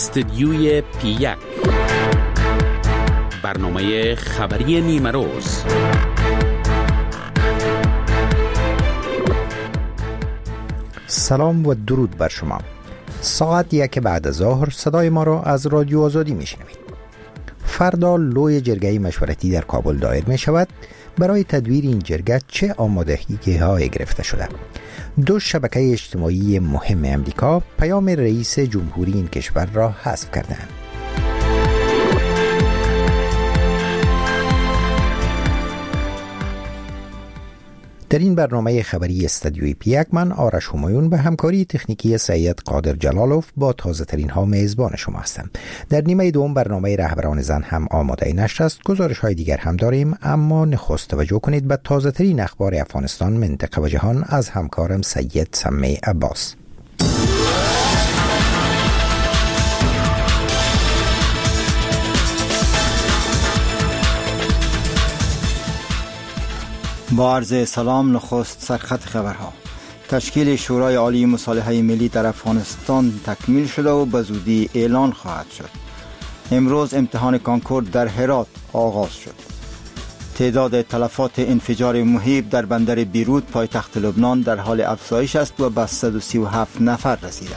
استدیوی پی1 برنامه خبری نیمه روز. سلام و درود بر شما. ساعت 1 بعد از ظهر صدای ما را از رادیو آزادی میشنوید. فردا لوی جرگه مشورتی در کابل دایر می شود. برای تدویر این جرگه چه آمادگی‌هایی گرفته شده؟ دو شبکه اجتماعی مهم امریکا پیام رئیس جمهوری این کشور را حذف کردند. در این برنامه خبری استدیوی پی1 من آرش همایون به همکاری تکنیکی سید قادر جلالوف با تازه ترین ها میزبان شما هستم. در نیمه دوم برنامه رهبران زن هم آماده نشر است. گزارش های دیگر هم داریم، اما نخست توجه کنید به تازه ترین اخبار افغانستان، منطقه و جهان از همکارم سید سمی عباس. با عرض سلام، نخست سرخط خبرها. تشکیل شورای عالی مصالحه ملی در افغانستان تکمیل شده و به زودی اعلان خواهد شد. امروز امتحان کانکور در هرات آغاز شد. تعداد تلفات انفجار مهیب در بندر بیروت پایتخت لبنان در حال افزایش است و به 137 نفر رسیده.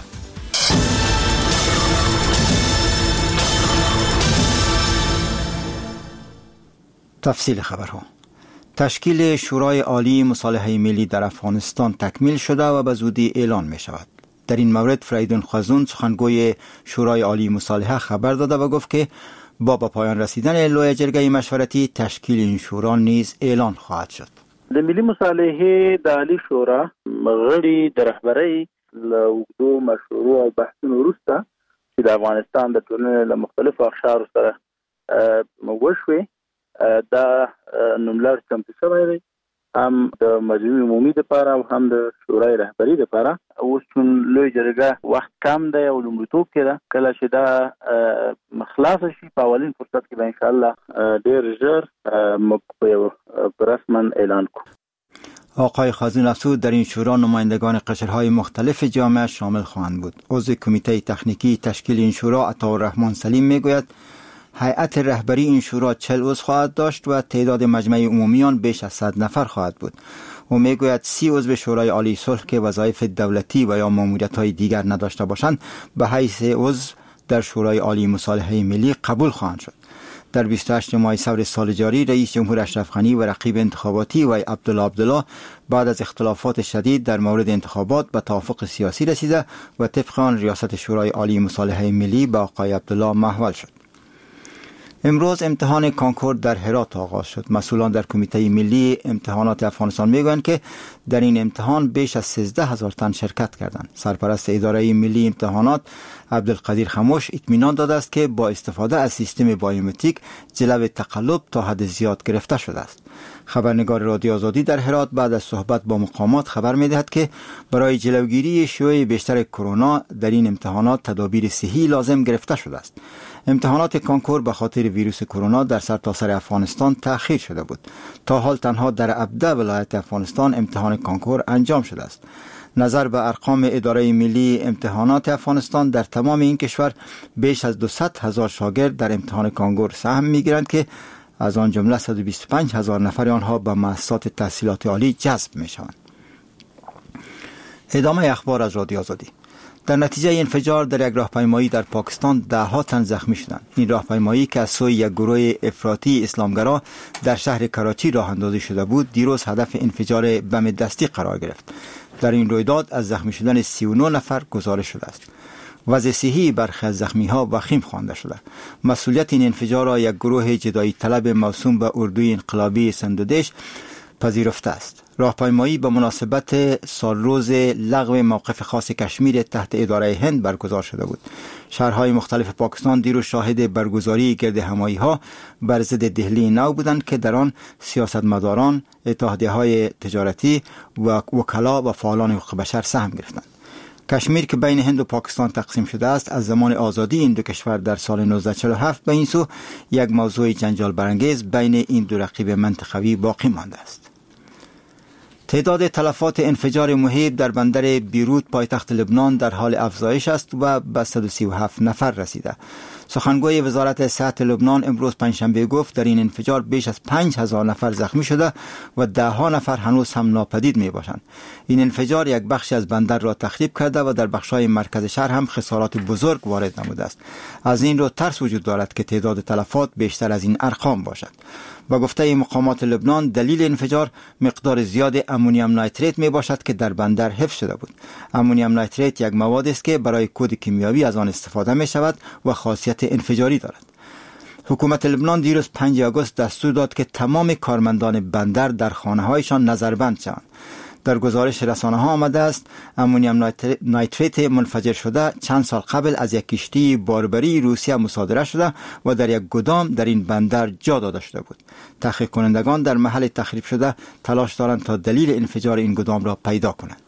تفصیل خبرها. تشکیل شورای عالی مصالحه ملی در افغانستان تکمیل شده و به زودی اعلان می شود. در این مورد فریدون خزون سخنگوی شورای عالی مصالحه خبر داده و گفت که با به پایان رسیدن لوی جرگه مشورتی تشکیل این شورا نیز اعلان خواهد شد. د ملي مصالحه د عالی شورا غړي د رهبرۍ له اوږدو مشورو او بحثونو وروسته چې د افغانستان د ټولنې له مختلفو اقشارو سره وشوې دا نوملړ چمتو شوی دی، هم د مجمع عمومي دپاره او هم د شورای رهبري دپاره. اوس چون لوی جرګه وخت کم دی او لومړیتوب کې ده، کله چې دا خلاصه شي په اولین فرصت کې به انشاءالله ډېر ژر رسما اعلان کړو. آقای خازون افزود در این شورا نمایندگان قشرهای مختلف جامعه شامل خواهند بود. عضو کمیته تکنیکی تشکیل این شورا عطاالرحمن سلیم میگوید هیئت رهبری این شورا 40 عضو خواهد داشت و تعداد مجمع عمومیان بیش از 100 نفر خواهد بود. او میگوید 30 عضو شورای عالی صلح که وظایف دولتی و یا ماموریت‌های دیگر نداشته باشند به حیث عضو در شورای عالی مصالحه ملی قبول خواهند شد. در 28 ماه ثور سال جاری رئیس جمهور اشرف غنی و رقیب انتخاباتی وی عبدالله بعد از اختلافات شدید در مورد انتخابات به توافق سیاسی رسیده و طبق آن ریاست شورای عالی مصالحه ملی به آقای عبدالله محول شد. امروز امتحان کانکور در هرات آغاز شد. مسئولان در کمیته ملی امتحانات افغانستان میگویند که در این امتحان بیش از 13,000 تن شرکت کردند. سرپرست اداره ملی امتحانات عبدالقدیر خموش اطمینان داده است که با استفاده از سیستم بایومتریک جلو تقلب تا حد زیاد گرفته شده است. خبرنگار رادیو آزادی در هرات بعد از صحبت با مقامات خبر می‌دهد که برای جلوگیری شیوع بیشتر کرونا در این امتحانات تدابیر صحی لازم گرفته شده است. امتحانات کانکور به خاطر ویروس کرونا در سرتاسر افغانستان تأخیر شده بود. تا حال تنها در 17 ولایت افغانستان امتحان کانکور انجام شده است. نظر به ارقام اداره ملی امتحانات افغانستان در تمام این کشور بیش از 200,000 شاگرد در امتحان کانکور سهم می‌گیرند که از آن جمله 125,000 نفر آنها به مؤسسات تحصیلات عالی جذب می‌شوند. ادامه اخبار از رادیو آزادی. در نتیجه انفجار در یک راهپیمایی در پاکستان 10 تن زخمی شدند. این راهپیمایی که از سوی یک گروه افراطی اسلامگرا در شهر کراچی راه اندازی شده بود، دیروز هدف انفجار بم دستی قرار گرفت. در این رویداد از زخمی شدن 39 نفر گزارش شده است. وضع صحی برخی از زخمی‌ها وخیم خوانده شده. مسئولیت این انفجار را یک گروه جدایی طلب موسوم به اردوی انقلابی سندودش پذیرفته است. راهپیمایی به مناسبت سالروز لغو موقف خاص کشمیر تحت اداره هند برگزار شده بود. شهرهای مختلف پاکستان دیروز شاهد برگزاری گردهمایی‌ها بر ضد دهلی نو بودند که در آن سیاستمداران، اتحادیه‌های تجارتی و وکلا و فعالان حقوق بشر سهم گرفتند. کشمیر که بین هند و پاکستان تقسیم شده است، از زمان آزادی این دو کشور در سال 1947 به این سو یک موضوع جنجال برانگیز بین این دو رقیب منطقوی باقی مانده است. تعداد تلفات انفجار مهیب در بندر بیروت پایتخت لبنان در حال افزایش است و به 137 نفر رسیده. سخنگوی وزارت صحت لبنان امروز پنجشنبه گفت در این انفجار بیش از 5000 نفر زخمی شده و 10 نفر هنوز هم ناپدید می باشند. این انفجار یک بخشی از بندر را تخریب کرده و در بخش‌های مرکز شهر هم خسارات بزرگ وارد نموده است. از این رو ترس وجود دارد که تعداد تلفات بیشتر از این ارقام باشد. با گفته مقامات لبنان دلیل انفجار مقدار زیاد امونیم نیتریت می باشد که در بندر حفظ شده بود. امونیم نیتریت یک مواد است که برای کود کیمیایی از آن استفاده می شود و خاصیت انفجاری دارد. حکومت لبنان دیروز 5 آگوست دستور داد که تمام کارمندان بندر در خانه‌هایشان نظربند شوند. در گزارش رسانه ها آمده است امونیم نیتریت منفجر شده چند سال قبل از یک کشتی باربری روسیه مصادره شده و در یک گدام در این بندر جا داده شده بود. تحقیق کنندگان در محل تخریب شده تلاش دارند تا دلیل انفجار این گدام را پیدا کنند.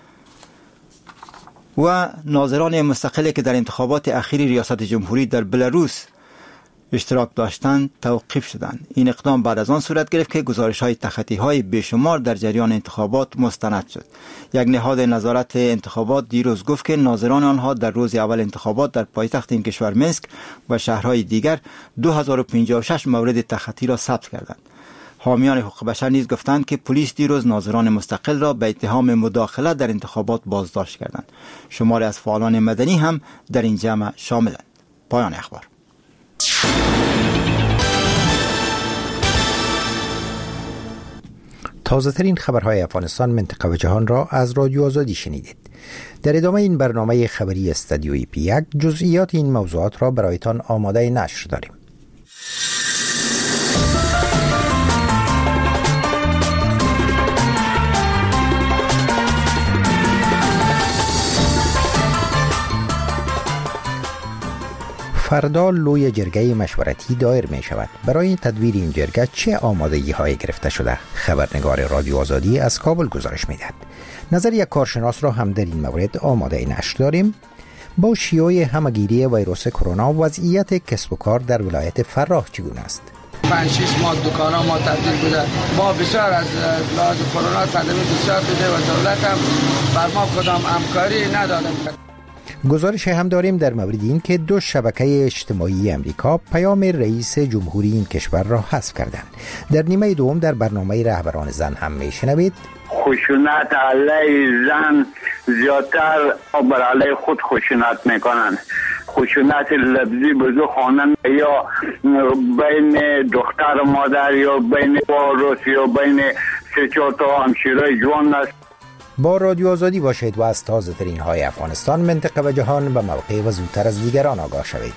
و ناظران مستقلی که در انتخابات اخیر ریاست جمهوری در بلاروس اشتراک داشتند توقیف شدند. این اقدام بعد از آن صورت گرفت که گزارش‌های تخطی‌های بیشمار در جریان انتخابات مستند شد. یک نهاد نظارت انتخابات دیروز گفت که ناظران آنها در روز اول انتخابات در پایتخت این کشور منسک و شهرهای دیگر 2056 مورد تخطی را ثبت کردند. حامیان حقوق بشر نیز گفتند که پلیس دیروز ناظران مستقل را به اتهام مداخله در انتخابات بازداشت کردند. شماری از فعالان مدنی هم در این جمع شاملند. پایان اخبار. تازه ترین خبرهای افغانستان، منطقه و جهان را از رادیو آزادی شنیدید. در ادامه این برنامه خبری استودیوی پی یک جزئیات این موضوعات را برایتان آماده نشر داریم. فردا لوی جرگه مشورتی دایر می شود. برای تدبیر این جرگه چه آمادگی های گرفته شده؟ خبرنگار رادیو آزادی از کابل گزارش می دهد. نظر یک کارشناس را هم در این مورد آماده نشر داریم. با شیوع همگیری ویروس کرونا وضعیت کسب و کار در ولایت فراه چگونه است؟ 5-6 ماه دکانا ما تعطیل بوده. ما بسیار از لحاظ کرونا صدمه بسیار دیده و دولت هم بر ما کدام همکاری نداده. گزارش هم داریم در مورد این که 2 شبکه اجتماعی امریکا پیام رئیس جمهوری این کشور را حذف کردند. در نیمه دوم در برنامه رهبران زن هم میشنوید خشونت علیه زن زیادتر بر علیه خود خشونت میکنند. خشونت لفظی بزو خانم یا بین دختر و مادر یا بین وارث یا بین 3-4 تا همشیره جوان است. با رادیو آزادی باشید و از تازه ترین های افغانستان، منطقه و جهان به موقع و زودتر از دیگران آگاه شوید.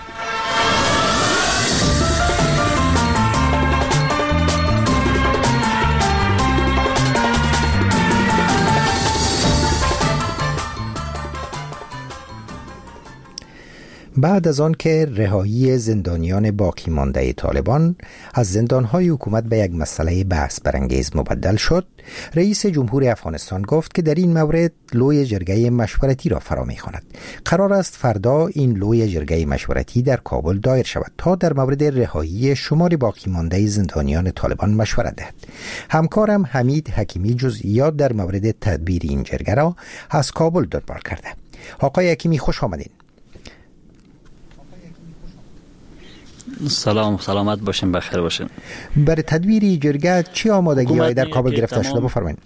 بعد از آن که رهایی زندانیان باقی مانده طالبان از زندانهای حکومت به یک مسئله بحث برانگیز مبدل شد، رئیس جمهور افغانستان گفت که در این مورد لوی جرگه مشورتی را فرا می‌خواند. قرار است فردا این لوی جرگه مشورتی در کابل دایر شود تا در مورد رهایی شمار باقی مانده زندانیان طالبان مشورت دهد. همکارم حمید حکیمی جزئیات در مورد تدبیر این جرگه را از کابل دنبال کرده. آقای حکیمی خوش آمدین. سلامت باشین، بخیر باشین. برای تدبیر جرگه چی آمادگی‌هایی در کابل گرفته شده؟ بفرمایید.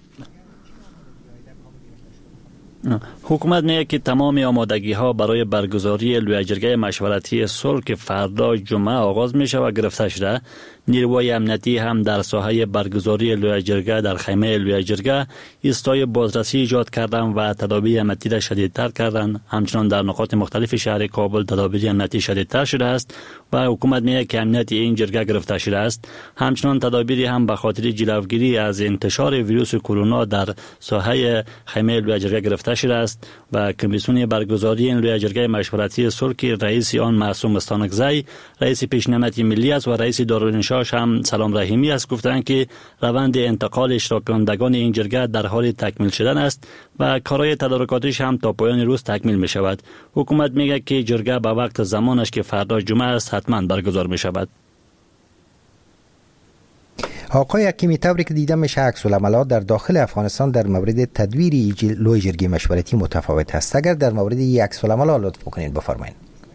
حکومت میگه که تمام آمادگی ها برای برگزاری لوی جرگه مشورتی صلح که فردا جمعه آغاز میشه و گرفته شده. نیروهای امنیتی هم در ساحه برگزاری لوی جرگه در خیمه لوی جرگه ایستای بازرسی ایجاد کردن و تدابیر امنیتی را شدیدتر کردن. همچنان در نقاط مختلف شهر کابل تدابیر امنیتی شدیدتر شده است و حکومت میگه که امنیت این جرگه گرفته شده است. همچنان تدابیری هم به خاطر جلوگیری از انتشار ویروس کرونا در ساحه خیمه لوی جرگه گرفته شده است و کمیسیون برگزاری این لوی جرگه مشورتی صلح که رئیس آن معصوم استانکزی، رئیس پیشنهادی ملی است و رئیس دارالانشا هم سلام رحیمی است، گفتند که روند انتقال اشتراک کنندگان این جرگه در حال تکمیل شدن است و کارهای تدارکاتیش هم تا پایان روز تکمیل می شود. حکومت میگه که جرگه به وقت زمانش که فردا جمعه است حتما برگزار می شود. آقای حکیمی، طوری که دیدم میشه عکس العملات در داخل افغانستان در مورد تدویر لوی جرگه مشورتی متفاوت هست. اگر در مورد این عکس العملات لطف بکنید بفرمایید.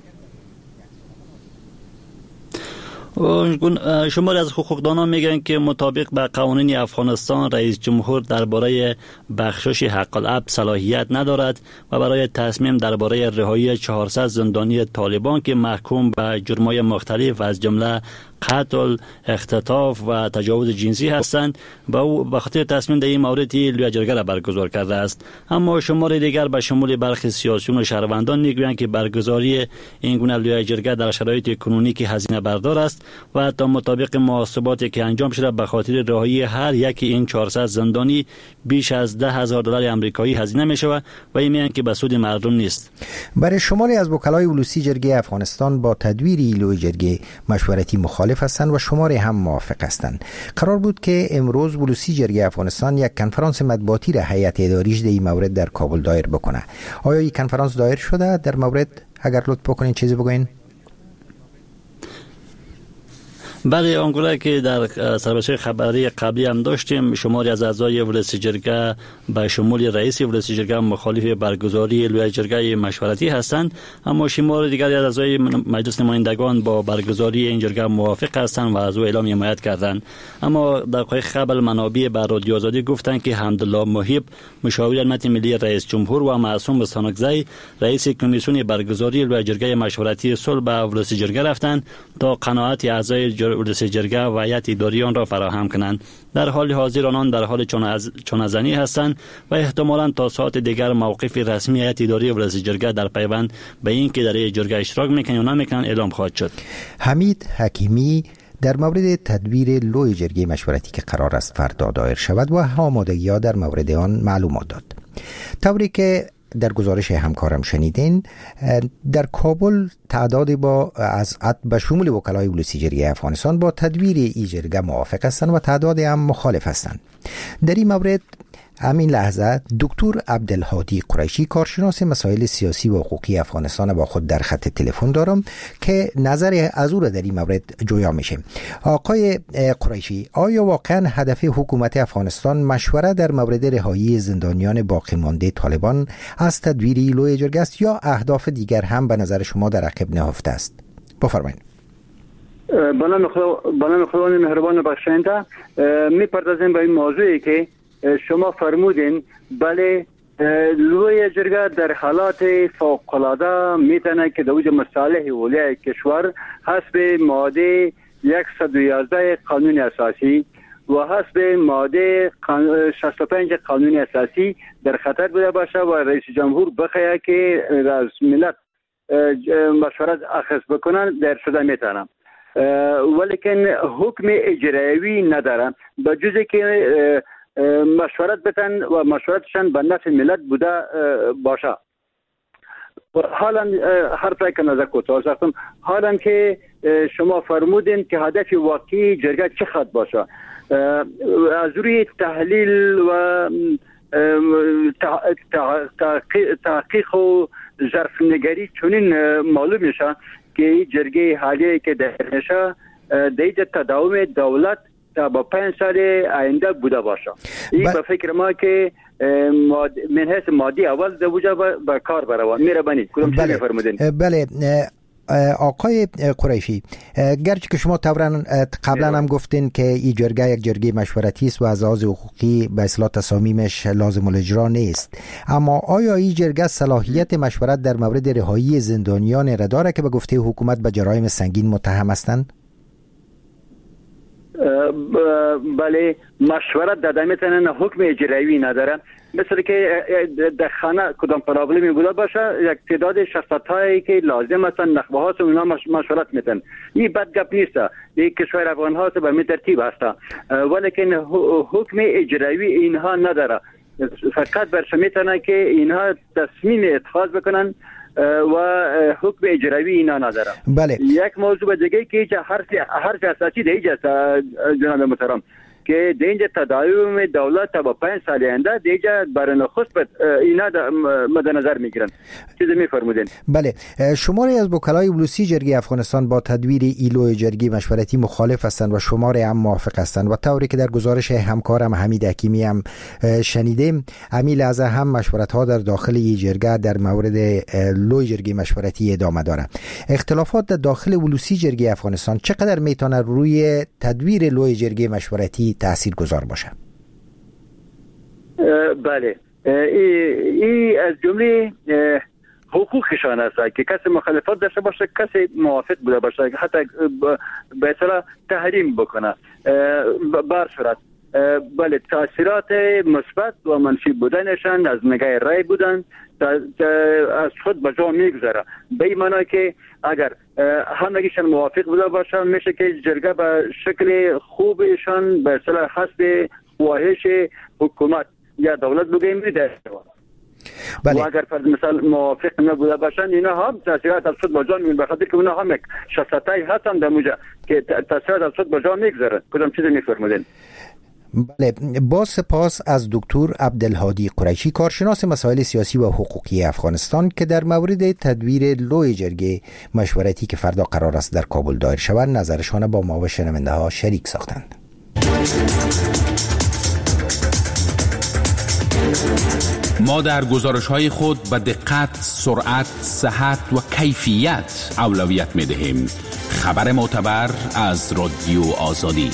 شماری از حقوقدانان میگن که مطابق با قوانین افغانستان رئیس جمهور درباره بخشش حق العبد صلاحیت ندارد و برای تصمیم درباره رهایی 400 زندانی طالبان که محکوم به جرم‌های مختلف از جمله قتل، اختطاف و تجاوز جنسی هستند و او به خاطر تصمیم در این مورد لوی جرگه را برگزار کرده است. اما شمار دیگر به شمول برخی سیاسیون و شهروندان میگویند که برگزاری این گونه لوی جرگه در شرایط کنونی که هزینه بردار است و تا مطابق محاسباتی که انجام شده به خاطر رهایی هر یکی این 400 زندانی بیش از $10,000 آمریکایی هزینه می شود و این میگن که به سود مردم نیست. برای شماری از وکلای ولوسی جرگه افغانستان با تدویر لوی جرگه مشورتی مخالف هستند و شماری هم موافق هستند. قرار بود که امروز ولوسی جرگه افغانستان یک کنفرانس مطبوعاتی را هیئت اداریش در این مورد در کابل دایر بکنه. آیا این کنفرانس دایر شده؟ در مورد اگر لطف بکنین چیزی بگوین. بله، آنگونه که در سربسته خبری قبلی هم داشتیم، شماری از اعضای ولسی جرگه به شمول رئیس ولسی جرگه مخالف برگزاری لوی جرگه مشورتی هستند، اما شمار دیگری از اعضای مجلس نمایندگان با برگزاری این جرگه موافق هستند و از او اعلام حمایت کردند. اما دقایق قبل منابع به رادیو آزادی گفتند که حمدالله محب مشاور امنیت ملی رئیس جمهور و معصوم بستانکزی رئیس کمیسیون برگزاری لوی جرگه مشورتی صلح به ولسی جرگه رفتند تا قناعت اعضای ولسی جرگه و هیئت اداری آن را فراهم کنند. در حال حاضر آنان در حال چانه‌زنی هستند و احتمالاً تا ساعت دیگر موقف رسمی هیئت اداری ولسی جرگه در پیوند به این که در این جرگه اشتراک میکنند یا نمیکنند اعلام خواهد شد. حمید حکیمی در مورد تدویر لوی جرگه مشورتی که قرار است فردا دایر شود و آمادگی‌ها در مورد آن معلومات داد. طوری که در گزارش همکارم شنیدین، در کابل تعدادی از به شمول وکلای ولسی جرگه افغانستان با تدویر این جرگه موافق هستند و تعدادی هم مخالف هستند. در این مورد همین لحظه دکتر عبدالهادی قریشی کارشناس مسائل سیاسی و حقوقی افغانستان با خود در خط تلفن دارم که نظر از او را در این مورد جویا میشه. آقای قریشی، آیا واقعا هدف حکومت افغانستان مشوره در مورد رهایی زندانیان باقی مانده طالبان از تدویر لوی جرگه است یا اهداف دیگر هم به نظر شما در عقب نهفته است؟ بفرمایید. بنام خداوند مهربان و بخشنده، میپردازیم به این موضوعی که شما فرمودین. بله، لوی جرگه در حالات فوق‌العاده میتونه که دوج مصالح اولیای کشور حسب ماده 111 قانون اساسی و حسب ماده 65 قانون اساسی در خطر بوده باشه و رئیس جمهور بخواه که از ملت مشورت اخذ بکنن در شده میتونم، ولیکن حکم اجرایی ندارن به جزی که مشورت بتن و مشورتشان به نفع ملت بوده باشه. حالا حرفی که نظر کوتاه ساختم، حالا که شما فرمودین که هدف واقعی جرگه چه خواهد باشه، از روی تحلیل و تحقیق و ظرفنگری چنین معلوم میشه که جرگه حالی که در نشه دیده تداوم دولت تا با 5 سال آینده بوده باشه. این به فکر ما که من حیث مادی اول در وجه با کار بروان میره بانی کلوم چه میفرمودین؟ بله آقای قریشی، گرچه که شما قبلا هم گفتین که این جرگه یک جرگه مشورتی است و از لحاظ حقوقی به اصطلاح تصامیمش لازم الاجرا نیست، اما آیا این جرگه صلاحیت مشورت در مورد رهایی زندانیان را داره که به گفته حکومت به جرایم سنگین متهم هستند؟ بله، مشورت داده میتونن، حکم اجرایی نداره. مثل که در خانه کدام پرابلمی بوده باشه یک تعداد شخصیتایی که لازم هستن نخبه ها اونا مشورت میتن. این بد گپ نیست، این کشور افغان ها به می ترتیب هست، ولیکن حکم اجرایی اینها نداره. فقط برش میتونه که اینها تصمیم اتخاذ بکنن و حکم اجرایی اینا نداره. بله. یک موضوع دیگه که حرف اساسی دیگه است جناب محترم، که اینجا تداوم دولت تا با 5 سال آینده دیگه برای نخست اینا مد نظر میگیرن. چیزی میفرمودین؟ بله، شماری از وکلای ولوسی جرگه افغانستان با تدویر ایلو جرگه مشورتی مخالف هستند و شماری هم موافق هستند و طوری که در گزارش همکارم حمید حکیمی هم شنیدیم، همین لحظه هم مشورت ها در داخل این جرگه در مورد لوی جرگه مشورتی ادامه داره. اختلافات در داخل ولوسی جرگه افغانستان چقدر میتونه روی تدویر لوی جرگه مشورتی تاثیرگذار باشه؟ بله، این از جمله حقوقشان است که کسی مخالفت داشته باشه، کسی موافق بوده باشه، حتی به اصطلاح تحریم بکنه. بر صورت بله، تاثیرات مثبت و منفی بودنشان از نگاه رای بودن از خود به جا میگذاره، به این معنی که اگر همگیشان موافق بوده باشن میشه که جرگه به شکل خوبشان به اصطلاح حسب خواهش حکومت یا دولت بگیم میده. بله. و اگر فرض مثال موافق نبوده باشن اینا هم تاثیرات از خود به جا میگذاره، بخاطر که اونا هم یک شخصیتایی هستن در موجه که تاثیرات از خود به جا میگذاره. کدام چیزی میفرمودین؟ بله، با سپاس از دکتر عبدالهادی قریشی، کارشناس مسائل سیاسی و حقوقی افغانستان، که در مورد تدویر لوی جرگه مشورتی که فردا قرار است در کابل دایر شود نظرشان با ما و شنونده ها شریک ساختند. ما در گزارش‌های خود به دقت، سرعت، صحت و کیفیت اولویت می‌دهیم. خبر معتبر از رادیو آزادی.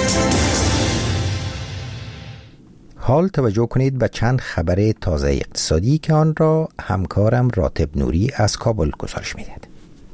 حال توجه کنید به چند خبر تازه اقتصادی که آن را همکارم راتب نوری از کابل گزارش می‌دهد.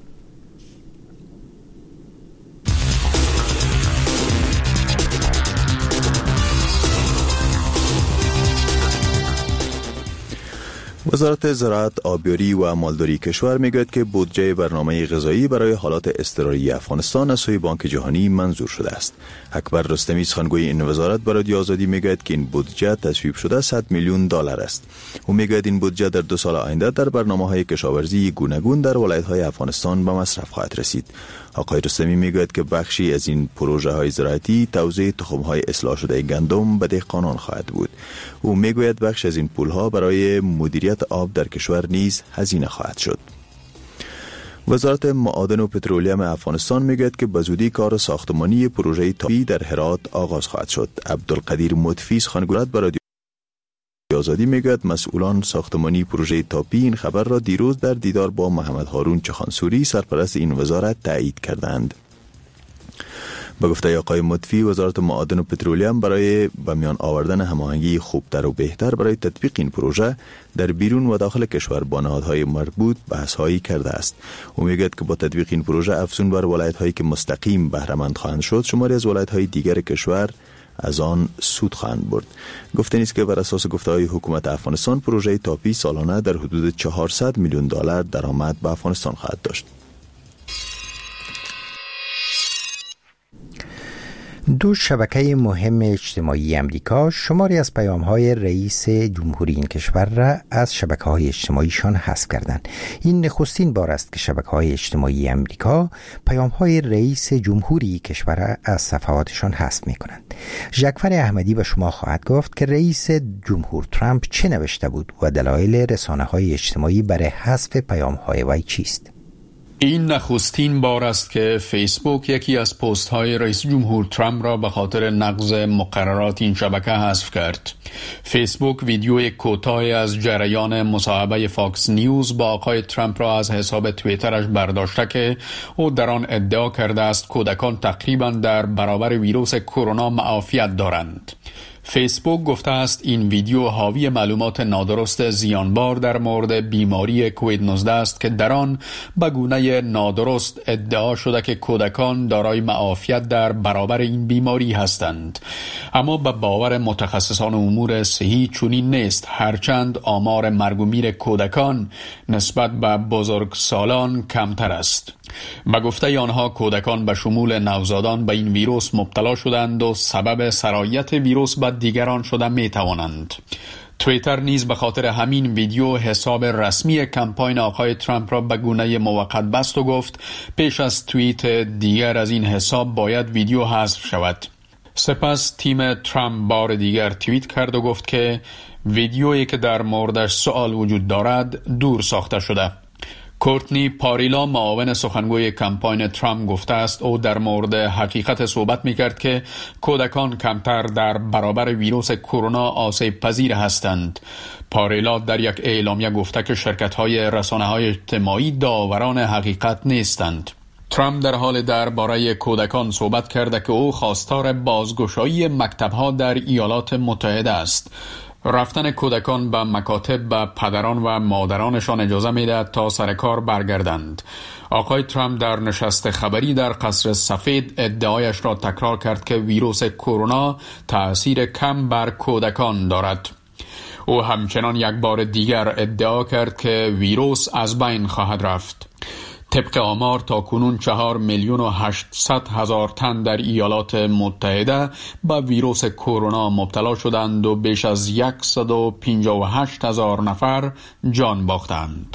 وزارت زراعت، آبیاری و مالداری کشور میگوید که بودجه برنامه غذایی برای حالات اضطراری افغانستان از سوی بانک جهانی منظور شده است. اکبر رستمی، سخنگوی این وزارت، به رادیو آزادی میگوید که این بودجه تصویب شده 100 میلیون دلار است. او میگوید این بودجه در 2 سال آینده در برنامه‌های کشاورزی گوناگون در ولایت‌های افغانستان به مصرف خواهد رسید. آقای رستمی میگوید که بخشی از این پروژه‌های زراعتی توزیع تخم‌های اصلاح شده گندم به دهقانان خواهد بود. او میگوید بخش از این پول‌ها برای مدیریت آب در کشور نیز هزینه خواهد شد. وزارت معادن و پترولیم افغانستان میگوید که به زودی کار ساختمانی پروژه تاپی در هرات آغاز خواهد شد. عبدالقدیر مطفی، سخنگوی به رادیو آزادی میگوید مسئولان ساختمانی پروژه تاپی این خبر را دیروز در دیدار با محمد هارون چخانسوری، سرپرست این وزارت، تایید کردند. به گفته آقای مطفی، وزارت معادن و پترولیم برای به میان آوردن هماهنگی خوبتر و بهتر برای تطبیق این پروژه در بیرون و داخل کشور با نهادهای مربوط بحث‌هایی کرده است. او میگوید که با تطبیق این پروژه افزون بر ولایت‌هایی که مستقیم بهره‌مند خواهند شد، شماری از ولایت‌های دیگر کشور از آن سود خواهند برد. گفته نیست که بر اساس گفته‌های حکومت افغانستان پروژه تاپی سالانه در حدود 400 میلیون دلار درآمد به افغانستان خواهد داشت. دو شبکه مهم اجتماعی امریکا شماری از پیام‌های رئیس جمهوری این کشور را از شبکه‌های اجتماعیشان حذف کردند. این نخستین بار است که شبکه‌های اجتماعی امریکا پیام‌های رئیس جمهوری کشور را از صفحاتشان حذف می‌کنند. ژکفر احمدی به شما خواهد گفت که رئیس جمهور ترامپ چه نوشته بود و دلایل رسانه‌های اجتماعی برای حذف پیام‌های وی چیست. این نخستین بار است که فیسبوک یکی از پست های رئیس جمهور ترامپ را به خاطر نقض مقررات این شبکه حذف کرد. فیسبوک ویدیوی کوتاهی از جریان مصاحبه فاکس نیوز با آقای ترامپ را از حساب توییترش برداشته که او در آن ادعا کرده است کودکان تقریباً در برابر ویروس کرونا معافیت دارند. فیسبوک گفته است این ویدیو حاوی معلومات نادرست زیانبار در مورد بیماری کووید 19 است که در آن به گونه نادرست ادعا شده که کودکان دارای معافیت در برابر این بیماری هستند. اما به باور متخصصان امور صحی چنین نیست، هرچند آمار مرگ و میر کودکان نسبت به بزرگسالان کمتر است. به گفته آنها کودکان به شمول نوزادان به این ویروس مبتلا شدند و سبب سرایت ویروس به دیگران شده می توانند. توییتر نیز به خاطر همین ویدیو حساب رسمی کمپاین آقای ترامپ را به گونه موقت بست و گفت پیش از توییت دیگر از این حساب باید ویدیو حذف شود. سپس تیم ترامپ بار دیگر توییت کرد و گفت که ویدیویی که در موردش سوال وجود دارد دور ساخته شده. کورتنی پاریلا معاون سخنگوی کمپاین ترامپ گفته است او در مورد حقیقت صحبت می‌کرد که کودکان کمتر در برابر ویروس کرونا آسیب پذیر هستند. پاریلا در یک اعلامیه گفته که شرکت‌های رسانه‌های اجتماعی داوران حقیقت نیستند. ترامپ در حال درباره کودکان صحبت کرده که او خواستار بازگشایی مکتب‌ها در ایالات متحده است. رفتن کودکان به مکاتب به پدران و مادرانشان اجازه میده تا سر کار برگردند. آقای ترامپ در نشست خبری در قصر سفید ادعایش را تکرار کرد که ویروس کرونا تأثیر کم بر کودکان دارد. او همچنان یک بار دیگر ادعا کرد که ویروس از بین خواهد رفت. طبق آمار تا کنون 4,800,000 تن در ایالات متحده به ویروس کرونا مبتلا شدند و بیش از 158,000 نفر جان باختند.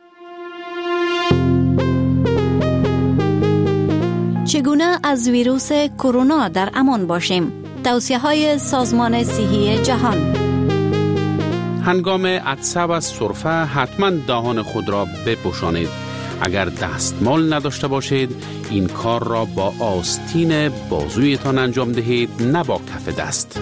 چگونه از ویروس کرونا در امان باشیم؟ توصیه‌های سازمان صحی جهان. هنگام عطسه و سرفه حتما دهان خود را بپوشانید. اگر دستمال نداشته باشید این کار را با آستین بازویتان انجام دهید، نه با کف دست.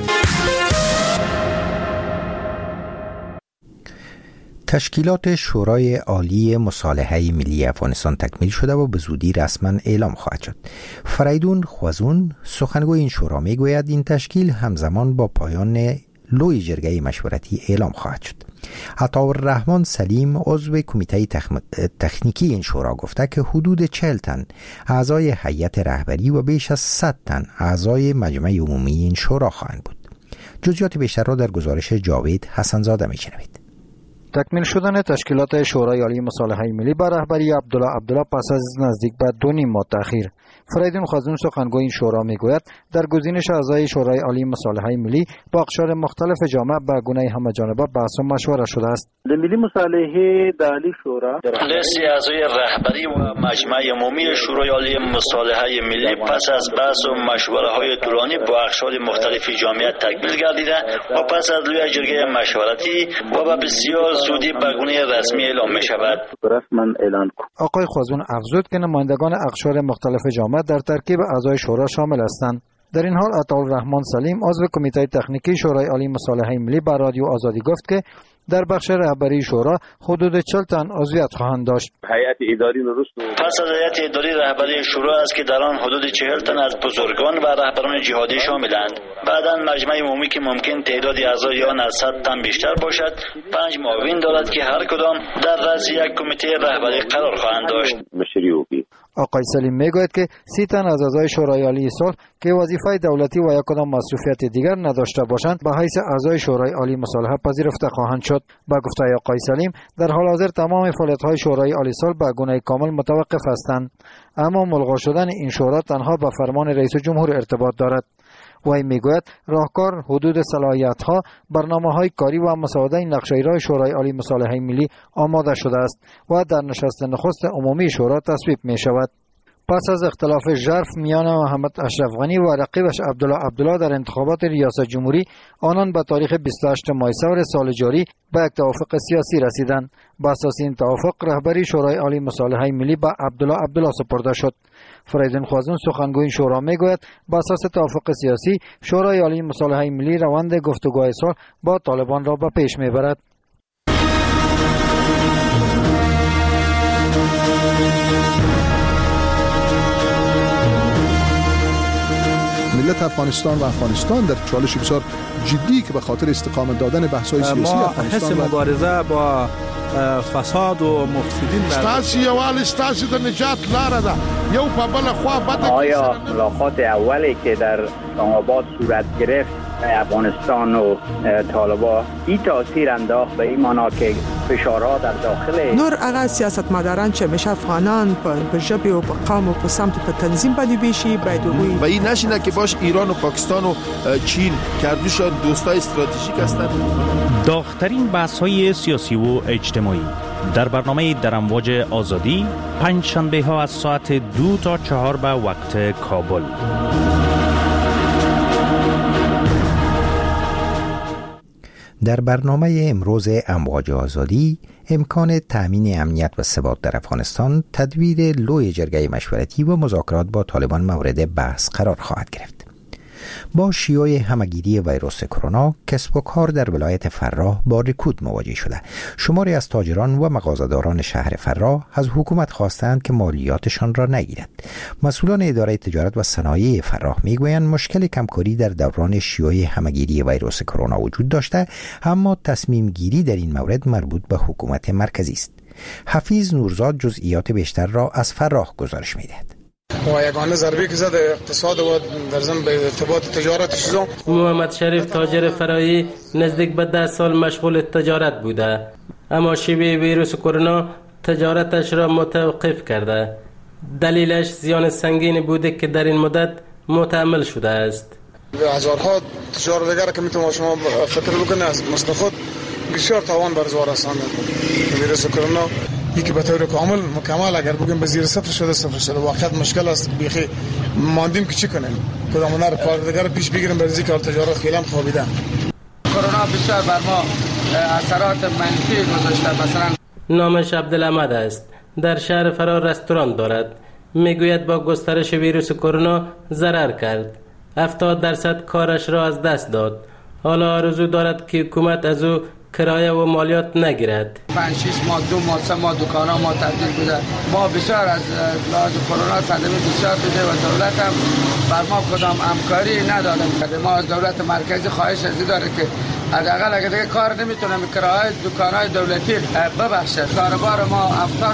تشکیلات شورای عالی مصالحه ملی افغانستان تکمیل شده و به زودی رسما اعلام خواهد شد. فریدون خوازون سخنگوی این شورا میگوید این تشکیل همزمان با پایان لوی جرگه مشورتی اعلام خواهد شد. عطاالرحمن سلیم عضو کمیته تکنیکی این شورا گفته که حدود 40 تن اعضای هیئت رهبری و بیش از 100 تن اعضای مجمع عمومی این شورا خواهند بود. جزئیات بیشتر را در گزارش جاوید حسنزاده میشنوید. تکمیل شدن تشکیلات شورای عالی مصالحه ملی با رهبری عبدالله پس از نزدیک به 2.5 ماه تأخیر. فریدون خوازون سخنگوی این شورا میگوید در گزینش اعضای شورای عالی مصالحه ملی با اقشار مختلف جامعه به گونه همه‌جانبه بحث و مشوره شده است. ملی مصالحه عالی شورا لیست اعضای رهبری و مجمع عمومی شورای عالی مصالحه ملی پس از بحث و مشوره‌های طولانی با اقشار مختلف جامعه تکمیل گردیده و پس از لوی جرگه مشورتی و به بسیار زودی به گونه رسمی اعلام می شود. رسما اعلان کن. آقای خوازون افزود که نمایندگان اقشار مختلف جامعه در ترکیب اعضای شورا شامل هستند. در این حال عطاالرحمن سلیم عضو کمیته تکنیکی شورای عالی مصالحه ملی با رادیو آزادی گفت که در بخش رهبری شورا حدود 40 تن عضویت خواهند داشت. هیئت اداری پس از هیئت اداری رهبری شورا است که در آن حدود 40 تن از بزرگان و رهبران جهادی شاملند. بعداً مجمع عمومی که ممکن تعداد اعضای آن از 100 تن بیشتر باشد 5 معاون دارد که هر کدام در رأس یک کمیته رهبری قرار خواهند داشت. آقای سلیم میگوید که 30 تن از اعضای شورای عالی صلح که وظیفه دولتی و یک کدام مصروفیت دیگر نداشته باشند به حیث اعضای شورای عالی مصالحه پذیرفته خواهند شد. با گفته آقای سلیم در حال حاضر تمام فعالیت‌های شورای عالی صلح به گونه کامل متوقف هستند، اما ملغا شدن این شورا تنها به فرمان رئیس جمهور ارتباط دارد. وی میگوید راهکار حدود صلاحیت‌ها، برنامه‌های کاری و مساعده نقشه‌ای شورای عالی مصالحه ملی آماده شده است و در نشست نخست عمومی شورا تصویب می‌شود. پس از اختلاف ژرف میان محمد اشرف غنی و رقیبش عبدالله در انتخابات ریاست جمهوری، آنان به تاریخ 28 ماه سور سال جاری به یک توافق سیاسی رسیدند. با اساس این توافق رهبری شورای عالی مصالحه ملی به عبدالله سپرده شد. فریدون خوازون سخنگوی شورا میگوید با اساس توافق سیاسی شورای عالی مصالحه ملی روند گفتگوهای صلح با طالبان را به پیش میبرد. ملت افغانستان و افغانستان در چالش بسیار جدی که به خاطر استقامت دادن بحث‌های سیاسی افغانستان حس مبارزه با فساد و مفسدین ستاسي یوال ستاسي د نجات لار ده یو په بل خوا بد. آیا ملاقات اولی که در اسلام آباد صورت گرفت افغانستان و طالبان این تاثیر انداخت به این معنا که فشارها در داخل نور هغه سیاستمداران چې مشه افغانان په ژبه او په قوم او په سمت په تنظیم باندې بشي باید و این نشینه که باش ایران و پاکستان و چین کردوشان دوستای استراتژیک هستند. داغ‌ترین بحث‌های سیاسی و اجتماعی در برنامه در امواج آزادی پنج شنبه ها از ساعت 2 تا 4 به وقت کابل. در برنامه امروز امواج آزادی امکان تأمین امنیت و ثبات در افغانستان تدویر لوی جرگه مشورتی و مذاکرات با طالبان مورد بحث قرار خواهد گرفت. با شیوع همگیری ویروس کرونا، کسب و کار در ولایت فراه با رکود مواجه شده. شماری از تاجران و مغازه‌داران شهر فراه از حکومت خواستند که مالیاتشان را نگیرد. مسئولان اداره تجارت و صنایع فراه میگویند مشکل کمکاری در دوران شیوع همگیری ویروس کرونا وجود داشته، اما تصمیم گیری در این مورد مربوط به حکومت مرکزی است. حفیظ نورزاد جزئیات بیشتر را از فراه گزارش می‌دهد. و یگانه ضربه که زد اقتصاد و در ضمن به ارتباط تجارت چیزا. محمد شریف تاجر فرایی نزدیک به 10 سال مشغول تجارت بوده، اما شیوع ویروس کرونا تجارتش را متوقف کرده. دلیلش زیان سنگین بوده که در این مدت متحمل شده است. هزارها تجارتگر که میتونم شما فکر بکنید از مثل خود بسیار تاوان بر زوار رسانده. ویروس کرونا یکی به طور کامل مکمل اگر بگیم به زیر صفر شده واقعا مشکل است. بیخی ماندیم که چی کنیم؟ کدام هنر کارگر پیش بگیریم برای اینکه تجارت فعلا خوابیده. کرونا بسیار بر ما اثرات منفی گذاشته. مثلا نامش عبدالحمد است، در شهر فراه رستوران دارد. میگوید با گسترش ویروس کرونا ضرر کرد. 70% کارش را از دست داد. حالا آرزو دارد که حکومت از او کرایه و مالیات نگیرد. 5-6 ماه 2 ماه 3 ماه دکانا ما تعطیل بوده. ما بسیار از لحاظ کرونا صدمه بسیار دیده و دولت هم بر ما کدام همکاری نداده. ما از دولت مرکزی خواهش داره که حداقل اگه دیگه کار نمیتونم کرایه دکانای دولتی ببخشه. کاروبار ما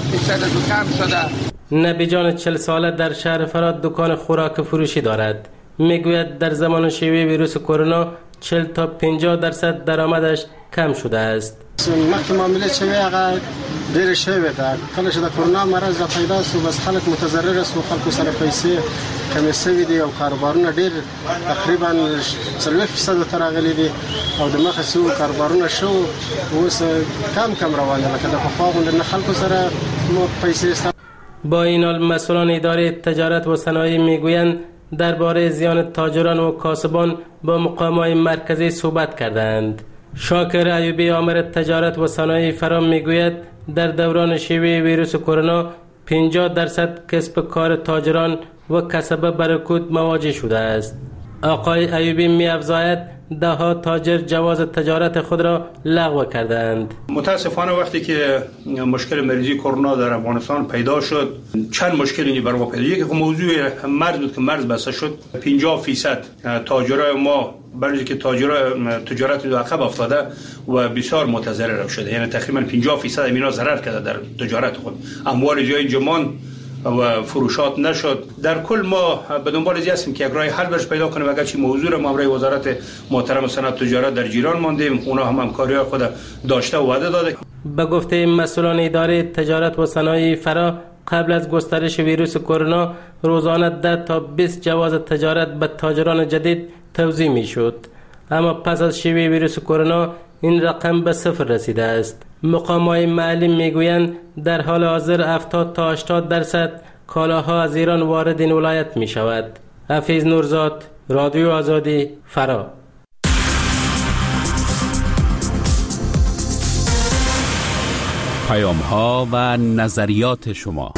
70% کم شده. نبی جان 40 ساله در شهر فراه دکان خوراک فروشی دارد. میگوید در زمان شیوع ویروس کرونا 40 تا 50% درآمدش کم شده است. وقتی معامله شوی هغه ډیر شوی ده. کله چې د کرونا مرض پیدا شو بس خلک متضرر شو، خلکو سره پیسې کمې شوې دي او کاروبارونه ډیر تقریبا 40% تر راغلي دي او د مخه سو کاروبارونه شو اوس کم روانه لکه د پخوا غوندې نه خلکو سره مو پیسې. با این حال مسئولان اداره تجارت و صنایع میگویند درباره زیان تاجران و کاسبان با مقامات مرکزی صحبت کردند. شاکر ایوبی آمر تجارت و صنایع فراه میگوید در دوران شیوع ویروس کرونا 50% کسب کار تاجران و کسبه به رکود مواجه شده است. آقای ایوبی می‌افزاید ده‌ها تاجر جواز تجارت خود را لغو کردند. متاسفانه وقتی که مشکل مریضی کرونا در افغانستان پیدا شد چند مشکلی بر ما پیدا. یکی موضوع مرز بود که مرز بسته شد. 50% تاجرای ما برای که تجارت دو عقب افتاده و بسیار متضرر شده. یعنی تقریبا 50% اینا ضرر کرده در تجارت خود. اموال جای جمان و فروشات نشد. در کل ما به دنبال این هستیم که یک راه حل برش پیدا کنیم. اگر چی موضوع را ما برای وزارت محترم صنعت تجارت در جیران ماندیم، اونا هم همکاری خود داشته و وعده داده. به گفته مسئولان اداره تجارت و صنایع فراه قبل از گسترش ویروس کرونا روزانه 10 تا 20 جواز تجارت به تاجران جدید توزیع میشد، اما پس از شیوع ویروس کرونا این رقم به 0 رسیده است. مقامات محلی میگویند در حال حاضر 70 تا 80% کالاها از ایران وارد این ولایت می شود. حفیظ نورزاد، رادیو آزادی، فراه. پیام ها و نظریات شما.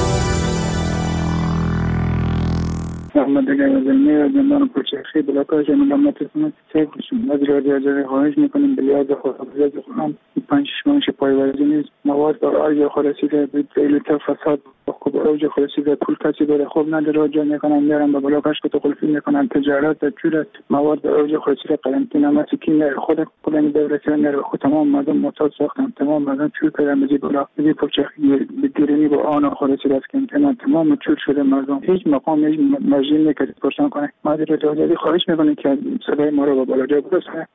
محمد گوزنی از زندان کوچکشی بلاکاش ملامت کنید چه بشیم از رادیو خواهش میکنیم بلیاد خودم 5-6 ماهش پایوزی نیست. مواد برای خالصیده بیلیت فساد خوب اوج خالصیده پول کسی داره خوب نداره راجع میکنن میرن به بلاکاش که تخلفی میکنن تجارت جورت مواد به اوج خالصیده قرنطینه ماسی نره خود کلن دورتیان نره خود تمام مردم معتاد ساختن تمام مردم چور کردن به بلا به کوچکشی بگیرنی با آن خالصیده است که تمام چور شده مردم هیچ مقام هیچ مجری نکرد پرسان کنه. ما در رادیو خواهش میکنیم که صدای ما رو به بالا جا برسونه.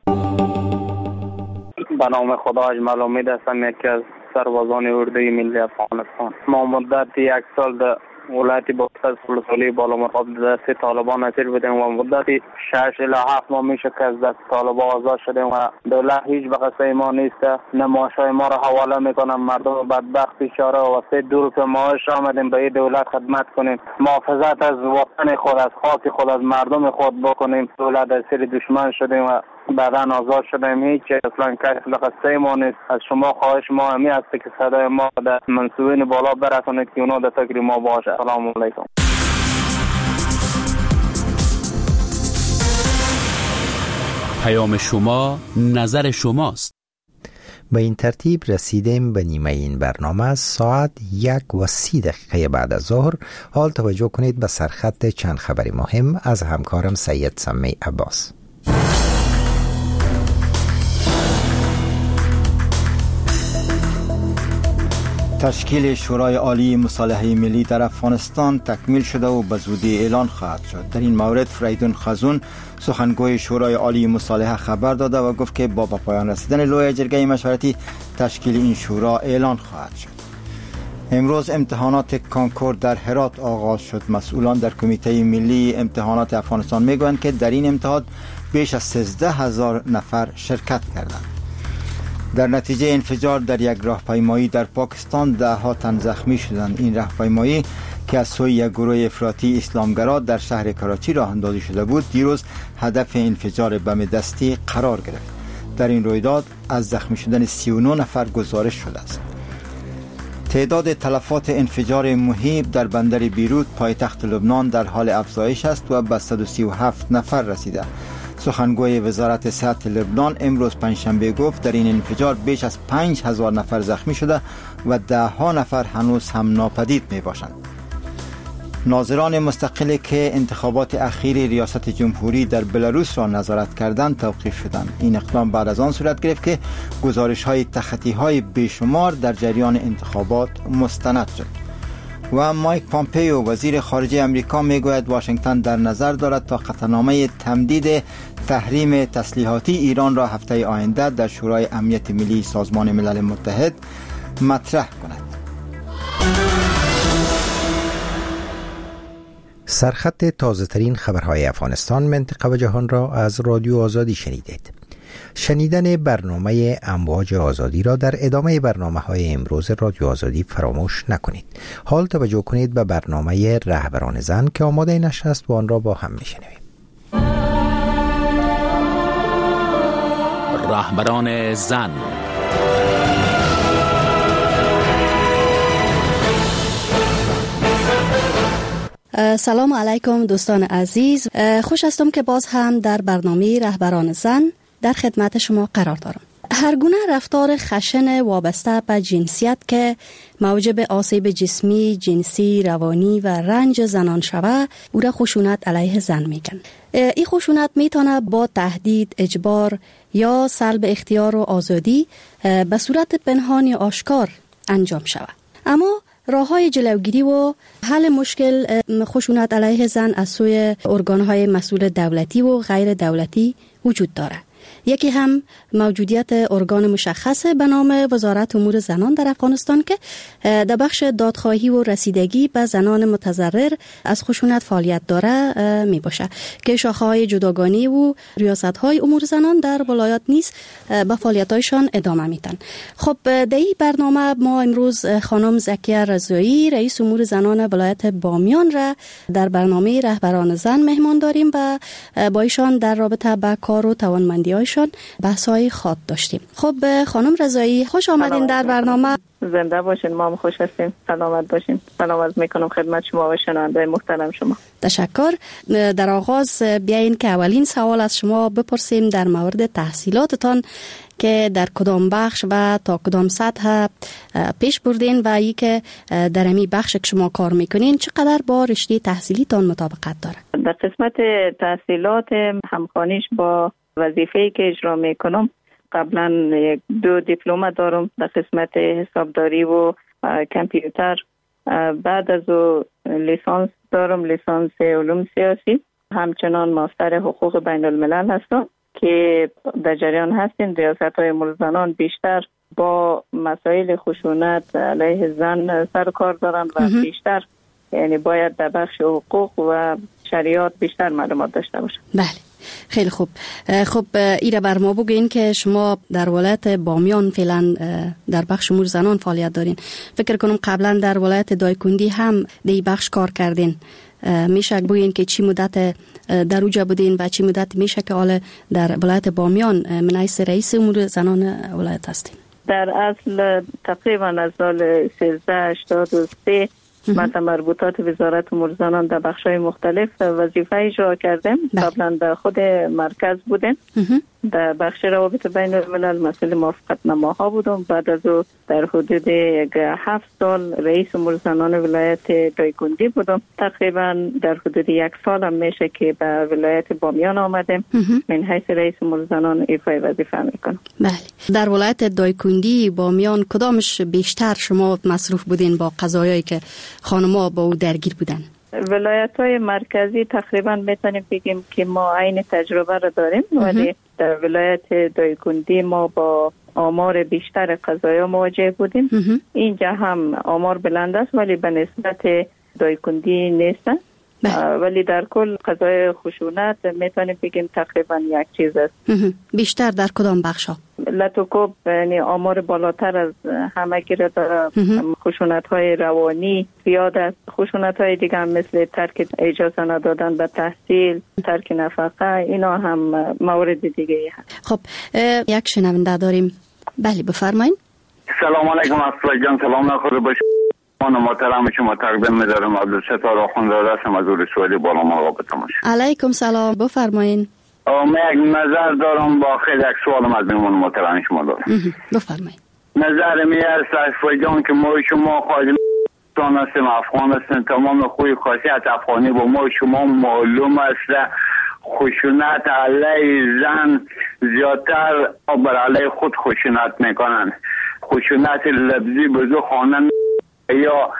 به نام خدا اجمل امید هستم، یکی از سربازان اردوی ملی افغانستان. ما مدت 1 سال در ولایت بغداد ولسوالی بالامرغاب دست طالبان اسیر بودیم و مدت 6 الی 7 ماه میشه که از دست طالبان آزاد شدیم و دولت هیچ به قصه ما نیست. نمایش‌های ما را حواله میکنم مردم بدبخت بیچاره و 3 دور که معاش آمدیم به این دولت خدمت کنیم، محافظت از وطن خود از خاک خود از مردم خود بکنیم. دولت اسیر دشمن شدیم و بعداً آزاد شدیم. هیچ اصلا کشف قصه ما نیست. از شما خواهش ما همی است که صدای ما در منصوبین بالا برسانید که اونا در فکر ما باشه. سلام علیکم. پیام شما نظر شماست. به این ترتیب رسیدیم به نیمه این برنامه. از ساعت 1:30 بعد از ظهر. حال توجه کنید به سرخط چند خبری مهم از همکارم سید سمی عباس. تشکیل شورای عالی مصالحه ملی در افغانستان تکمیل شده و به زودی اعلان خواهد شد. در این مورد فریدون خزون سخنگوی شورای عالی مصالحه خبر داده و گفت که با پایان رسیدن لوی جرگه مشورتی تشکیل این شورا اعلان خواهد شد. امروز امتحانات کانکور در هرات آغاز شد. مسئولان در کمیته ملی امتحانات افغانستان میگویند که در این امتحان بیش از 13,000 نفر شرکت کردند. در نتیجه انفجار در یک راهپیمایی در پاکستان 10 تن زخمی شدند. این راهپیمایی که از سوی یک گروه افراطی اسلامگرا در شهر کراچی راه اندازی شده بود، دیروز هدف انفجار بم دستی قرار گرفت. در این رویداد از زخمی شدن 39 نفر گزارش شده است. تعداد تلفات انفجار مهیب در بندر بیروت پایتخت لبنان در حال افزایش است و به 137 نفر رسیده. سخنگوی وزارت صحت لبنان امروز پنجشنبه گفت در این انفجار بیش از 5,000 نفر زخمی شده و 10 نفر هنوز هم ناپدید می باشند. ناظران مستقلی که انتخابات اخیر ریاست جمهوری در بلاروس را نظارت کردند توقیف شدند. این اقدام بعد از آن صورت گرفت که گزارش‌های تخطی‌های بیشمار در جریان انتخابات مستند شد. و مایک پامپیو وزیر خارجه امریکا میگوید واشنگتن در نظر دارد تا قطعنامه تمدید تحریم تسلیحاتی ایران را هفته آینده در شورای امنیت ملی سازمان ملل متحد مطرح کند. سرخط تازه ترین خبرهای افغانستان، منطقه و جهان را از رادیو آزادی شنیدید. شنیدن برنامه امواج آزادی را در ادامه برنامه‌های امروز رادیو آزادی فراموش نکنید. حال توجه کنید به برنامه رهبران زن که آماده نشر است و آن را با هم میشنویم. رهبران زن. سلام علیکم دوستان عزیز، خوش هستم که باز هم در برنامه رهبران زن در خدمت شما قرار دارم. هر گونه رفتار خشن وابسته به جنسیت که موجب آسیب جسمی، جنسی، روانی و رنج زنان شود، او را خشونت علیه زن میگن. این خشونت میتونه با تهدید، اجبار یا سلب اختیار و آزادی به صورت پنهان یا آشکار انجام شود. اما راه‌های جلوگیری و حل مشکل خشونت علیه زن از سوی ارگان‌های مسئول دولتی و غیر دولتی وجود دارد. یکی هم موجودیت ارگان مشخص به نام وزارت امور زنان در افغانستان که در بخش دادخواهی و رسیدگی به زنان متضرر از خشونت فعالیت داره می باشه که شاخه‌های جداگانه و ریاست‌های امور زنان در ولایات نیز به فعالیت‌هایشان ادامه میدن. خب در این برنامه ما امروز خانم زکیه رضایی رئیس امور زنان ولایت بامیان را در برنامه رهبران زن مهمان داریم و با ایشان در رابطه با کار و توانمندی‌هایشان بحث‌های خاص داشتیم. خب خانم رضایی خوش آمدین در برنامه. زنده باشین، ما هم خوش هستیم. سلامت باشین. سلامت میکنم خدمت شما و شنونده محترم شما. تشکر. در آغاز بیاین که اولین سوال از شما بپرسیم در مورد تحصیلاتتان که در کدام بخش و تا کدام سطح پیش بردین و ای که در امی بخش که شما کار میکنین چقدر با رشته تحصیلیتان مطابقت داره؟ در قسمت تحصیلات همخوانیش با وظیفه‌ای که اجرا میکنم قبلا 2 دیپلم دارم در قسمت حسابداری و کامپیوتر. بعد از او لیسانس دارم، لیسانس علوم سیاسی. همچنان ماستر حقوق بین الملل هستم که در جریان هستیم. ریاست‌های امور زنان بیشتر با مسائل خشونت علیه زن سر کار دارن و بیشتر یعنی باید در بخش حقوق و شریعت بیشتر معلومات داشته باشن. بله خیلی خوب. خب ایره بر ما بگین که شما در ولایت بامیان فعلا در بخش امور زنان فعالیت دارین. فکر کنم قبلا در ولایت دایکندی هم دی بخش کار کردین. میشه بگین که چی مدت در اوجا بودین و چی مدت میشه که حالا در ولایت بامیان من حیث رئیس امور زنان ولایت هستین؟ در اصل تقریبا از سال 1383 ما مربوطات وزارت امور زنان در بخش‌های مختلف وظیفه اجرا کردیم. قبلا در خود مرکز بودیم، در بخش روابط بین الملل مسئول موافقت نماها بودم. بعد از او در حدود 7 سال رئیس امور زنان ولایت دایکنډي بودم. تقریبا در حدود 1 سال هم میشه که به ولایت بامیان آمدیم. من حیث رئیس امور زنان ایفای وظیفه میکنم. بله. در ولایت دایکنډي بامیان کدامش بیشتر شما مصروف بودین با قضایایی که خانم‌ها با او درگیر بودن؟ ولایت‌های مرکزی تقریبا میتونیم بگیم که ما عین تجربه را داریم، ولی در ولایت دایکنډي ما با آمار بیشتر قضایا مواجه بودیم. اینجا هم آمار بلند است ولی به نسبت دایکنډي نیست. ولی در کل قضای خشونت میتونیم بگیم تقریبا یک چیز است. بیشتر در کدام بخشا؟ لطوکوب یعنی آمار بالاتر از همه گیره داره. خشونت های روانی زیاد است. خشونت های دیگه هم مثل ترک اجازه ندادن به تحصیل، ترک نفقه، اینا هم مورد دیگه هست. خب یک شنونده داریم. بله بفرمایید. سلام علیکم اصلا جان، سلام نخوره باشه. من محترم شما تقدیم می‌دارم. عبدالستار آخوندزاده هستم از اورسوادی بالا مرغابت ماش. علیکم سلام، بفرمایید. من یک نظر دارم با خیلی یک سوالم از میمون محترم شما دارم. بفرمایید. نظر می است اصلا جان که ما شما خواهیم هستیم، افغان هستیم، تمام خوی خاصیت افغانی با ما شما معلوم است. خشونت علیه زن زیادتر بر علیه خود خشونت میکنن. خشونت لفظی بزو خانه یا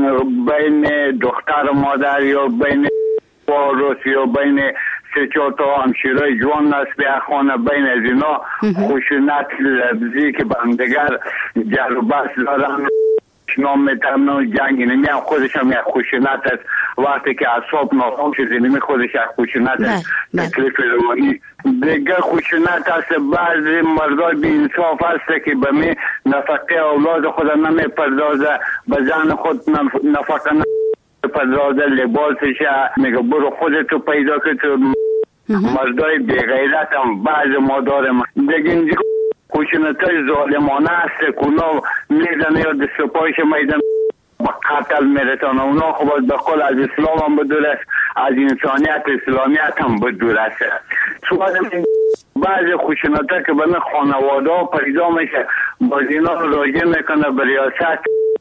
بین دختر و مادر یا بین وارث یا بین 3-4 تا همشیرای جوان نسل خانه، بین از اینا خشونت لفظی که به همدیگر جر و بحث دارن نام میترن جنگ نمیم خودش هم یک خشونت است. وقتی که اعصاب ناکام شد نمی خودش یک خشونت است. تکلیف روانی دیگه خشونت است. بعضی مردای بی انصاف است که به می نفقه اولاد خود نمی پردازه، به زن خود نفقه نمی پردازه، لباسش میگه برو خودتو پیدا که تو. مردای بی غیرت هم بعضی ما دارم دیگه. اینجا خشونتای ظالمانه است که اونا میزنه یا دست پایش میدن با قتل میرسانه. اونا خب به قول از اسلام هم بدور است، از انسانیت اسلامیت هم بدور است. سوال بعضی خشونتای که به خانواده ها پیدا میشه باز اینا راجع میکنه به ریاست.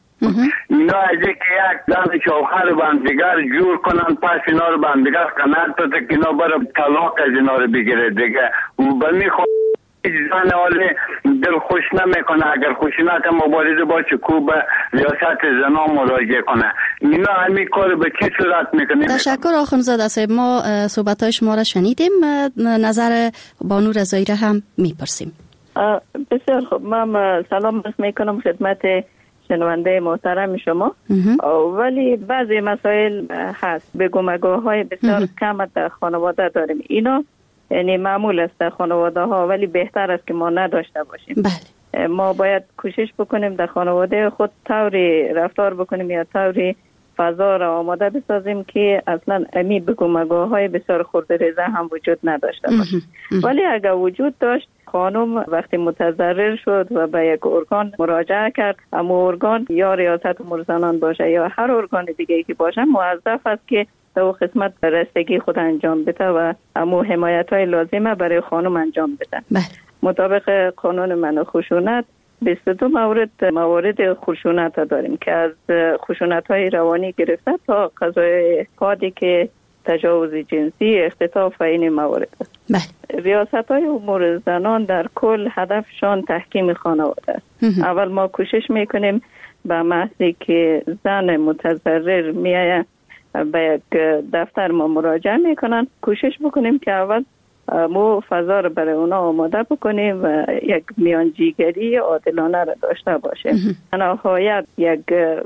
اینا از که یک زن شوهر به هم دیگر جور کنن، پس اینا رو به هم دیگر قناعت بده که اینا برای طلاق از اینا رو بگیره دیگه. به میخواد زن حالی دل خوش نمیکنه اگر خشونت مبارزه باشه کو به ریاست زنا مراجعه کنه. اینا همین کار به چه صورت میکنه؟ تشکر آخوندزاده صاحب، ما صحبت‌های شما را شنیدیم. نظر بانو رضایی را هم میپرسیم. بسیار خوب. من سلام میکنم خدمت شنونده محترم شما. ولی بعضی مسائل هست، بگومگوهای بسیار کم در خانواده داریم. اینا یعنی معمول است در خانواده ها، ولی بهتر است که ما نداشته باشیم. بله. ما باید کوشش بکنیم در خانواده خود طوری رفتار بکنیم یا طوری فضا را آماده بسازیم که اصلا امی بگومگوهای بسیار خردریزه هم وجود نداشته باشه. ولی اگر وجود داشت، خانم وقتی متضرر شد و به یک ارگان مراجعه کرد، اما ارگان یا ریاست امور زنان باشه یا هر ارگان دیگه که باشه موظف است که در قسمت رستگی خود انجام بده و امو حمایت های لازمه برای خانم انجام بده. مطابق قانون منع خشونت 22 موارد خشونت داریم که از خشونت های روانی گرفته تا قضای حادی که تجاوز جنسی، اختطاف و این موارد است. ریاست های امور زنان در کل هدفشان تحکیم خانواده است. اول ما کوشش میکنیم به محضی که زن متضرر میآید به یک دفتر ما مراجعه میکنن، کوشش بکنیم که اول ما فضا رو برای اونا آماده بکنیم و یک میانجیگری عادلانه را داشته باشیم. نهایت یک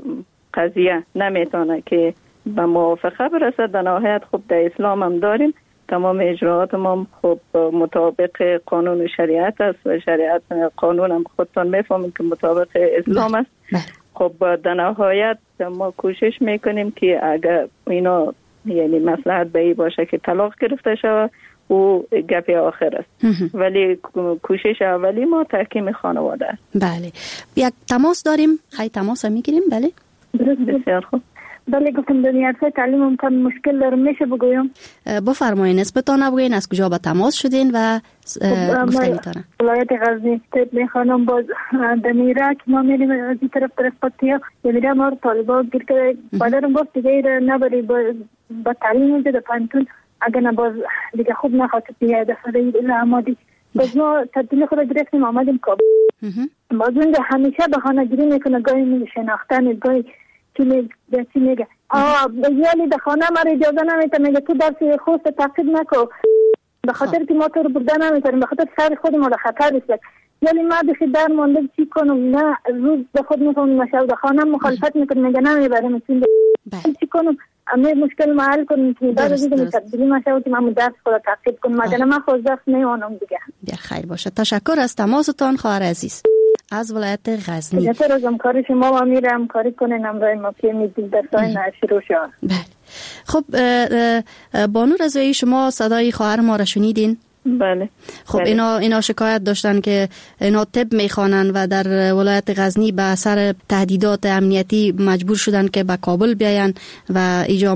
قضیه نمیتونه که به موافقه برسه. در نهایت خب در اسلام هم داریم، تمام اجراعات ما خب مطابق قانون و شریعت است و شریعت قانون هم خودتان میفهمید که مطابق اسلام است. خب در نهایت ما کوشش میکنیم که اگر اینا یعنی مصلحت به این باشه که طلاق گرفته شود و گپ آخر است. ولی کوشش اولی ما تحکیم خانواده است. بله. یک تماس داریم، خیلی تماس میگیریم. بله بسیار خوب. بله گفتم دنیا تعلیم ممکن مشکل دارم، میشه بگویم؟ بفرمایید نسبتان نبگوین از کجا به تماس شدین و گفتنی تانه. ولایت غزنی میخوانم باز دمیره که ما میریم از این طرف پتیا میریم ما طالبا گیر که پدرم گفت دیگه نبری با تعلیم اونجا در پانتون اگر نباز دیگه خوب نخواست دیگه دفعه ایل آمادی باز ما تبدیل خود گرفتیم آمدیم کابل. باز اونجا همیشه بهانه گیری میکنه، گاهی شناختن، گاهی چی میگه یالی در خانه مرا اجازه نمیده، میگه تو درس خود تعقیب نکو به خاطر که ما تو رو برده نمیتونیم، به خاطر سر خود ما در خطر است. یعنی ما بخی در مانده چی کنم، نه روز به خود میکنم نشو در خانه مخالفت میکنم، میگه نمیبرم چی کنم امیر مشکل ما حل کنیم که بعد از اینکه تبدیلی نشود که من درس خود تعقیب کنم، مگر من خود درس نمیونم دیگه. بیا خیر باشه. تشکر از تماستان خواهر عزیز از ولایت غزنی. تشکر از همکاری شما و امیر، همکاری کنین امرای ما که میدید در سای شروع شد. بله. خب بانو رضایی شما صدای خواهر ما را شنیدین؟ بله. خب اینا شکایت داشتن که اینا طب میخوانن و در ولایت غزنی به اثر تهدیدات امنیتی مجبور شدن که به کابل بیاین و اینجا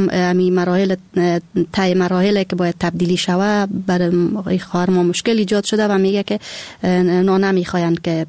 مراحل که باید تبدیلی شوه برای خواهر ما مشکل ایجاد شده و میگه که اینا نمیخواین که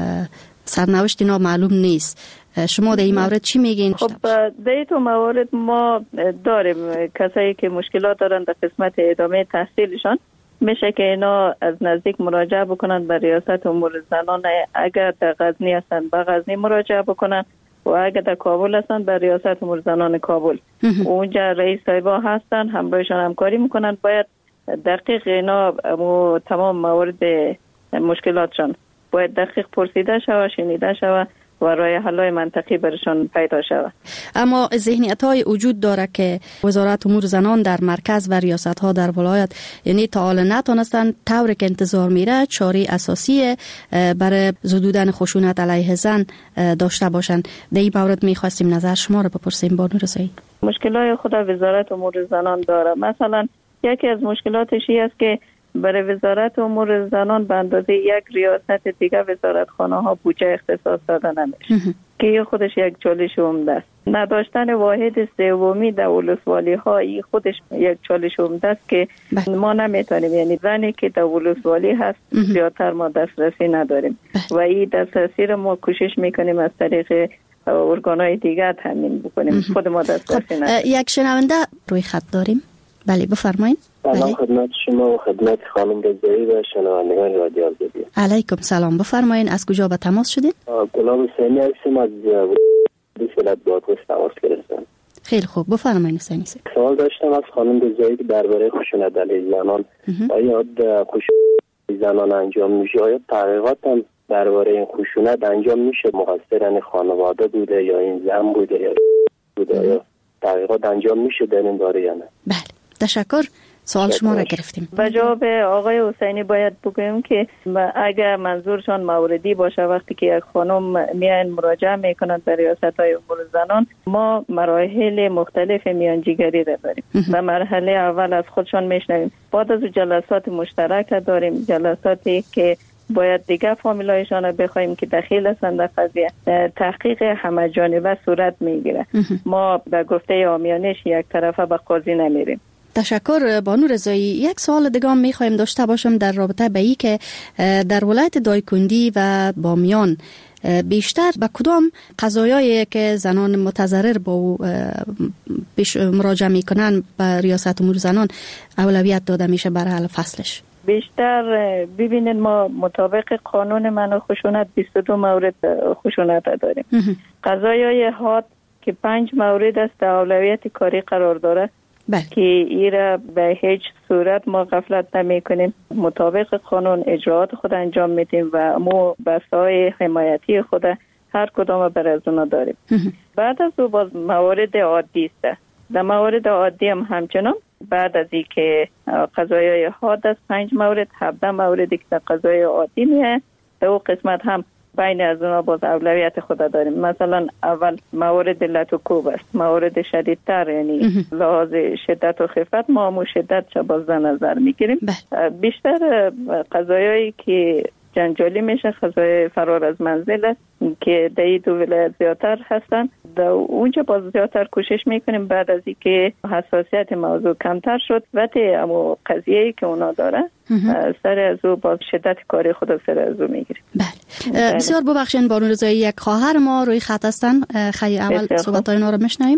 سرنوشت اینا معلوم نیست. شما در این مورد چی میگین؟ خب در این موارد ما داریم کسایی که مشکلات دارن در قسمت ادامه تحصیلشان، میشه که اینا از نزدیک مراجعه بکنن به ریاست امور زنان، اگر در غزنی هستن به غزنی مراجعه بکنن و اگر در کابل هستن به ریاست امور زنان کابل. اونجا رئیس صاحبا هستن، همراهشان همکاری میکنن. باید دقیق اینا تمام موارد مشکلاتشان باید دقیق پرسیده شود، شنیده شود و راه حل‌های منطقی برشان پیدا شود. اما ذهنیت‌های وجود داره که وزارت امور زنان در مرکز و ریاست‌ها در ولایت یعنی تا حالا نتونستن طوری که انتظار میره چاره اساسی برای زدودن خشونت علیه زن داشته باشن. در این مورد می‌خواستیم نظر شما رو بپرسیم بانو رضایی. مشکلات خود وزارت امور زنان داره. مثلا یکی از مشکلاتش است که برای وزارت امور زنان به اندازه یک ریاست دیگه وزارتخانه ها بودجه اختصاص داده نمیشه که خودش یک چالش عمده است. نداشتن واحد سومی در ولسوالی ها این خودش یک چالش عمده است که ما نمیتونیم، یعنی زنی که در ولسوالی هست زیادتر ما دسترسی نداریم و این دسترسی رو ما کوشش میکنیم از طریق ارگان‌های دیگه تامین بکنیم، خود ما دسترسی نداریم. یک شنونده روی خط داریم. بله بفرمایید. سلام خدمت شما و خدمت خانم رضایی و شنوندگان رادیو آزادی. علیکم سلام. بفرمایید از کجا به تماس شدید؟ گلاب حسینی هستم از ولایت بادغیس تماس گرفتم. خیلی خوب بفرمایید حسینی. سوال داشتم از خانم رضایی که درباره خشونت علیه زنان، آیا خشونت زنان انجام میشه؟ آیا تحقیقات هم درباره این خشونت انجام میشه؟ مقصر این خانواده بوده یا این زن بوده یا آیا تحقیقات انجام میشه در این باره یا نه؟ بله تشکر. سوال شما را گرفتیم. به جواب آقای حسینی باید بگویم که اگر منظورشان موردی باشه وقتی که یک خانم میان مراجعه میکنند به ریاست‌های امور زنان، ما مراحل مختلف میانجیگری را داریم. و مرحله اول از خودشان میشنویم، بعد از جلسات مشترک داریم، جلساتی که باید دیگه فامیلایشان بخوایم که دخیل هستند در قضیه، تحقیق همه جانبه صورت میگیره. ما به گفته عامیانش یک طرفه به قاضی نمیریم. تشکر بانو رضایی. یک سوال دیگه هم میخوایم داشته باشم در رابطه به این که در ولایت دایکندی و بامیان بیشتر به کدام قضایایی که زنان متضرر با او مراجعه میکنن به ریاست امور زنان اولویت داده میشه برای حل فصلش؟ بیشتر ببینید ما مطابق قانون منع خشونت 22 مورد خشونت داریم. قضایای حاد که 5 مورد است اولویت کاری قرار داره که ایره به هیچ صورت ما غفلت نمی کنیم، مطابق قانون اجراعات خود انجام میدیم و ما بسای حمایتی خود هر کدام بر از اونا داریم. بعد از او باز موارد عادی است. در موارد عادی هم همچنان بعد از این که قضایای حاد است 5 مورد 17 موردی که در قضای عادی میه، در او قسمت هم بین از اونها باز اولویت خود داریم. مثلا اول موارد لتوکوب است، موارد شدیدتر، یعنی لحاظ شدت و خفت ما همون شدت چه باز در نظر میگیریم. بیشتر قضایایی که جنجالی میشه قضای فرار از منزل است که در این دو ولایت زیادتر هستن. در اونجا باز زیادتر کوشش میکنیم بعد از اینکه حساسیت موضوع کمتر شد و اما قضیه‌ای که اونا داره سر از او با شدت کاری خود سر از او میگیریم. بله. بسیار ببخشید بانو رضایی، یک خواهر ما روی خط هستن، خیلی اول صحبت‌های اونا رو میشنویم.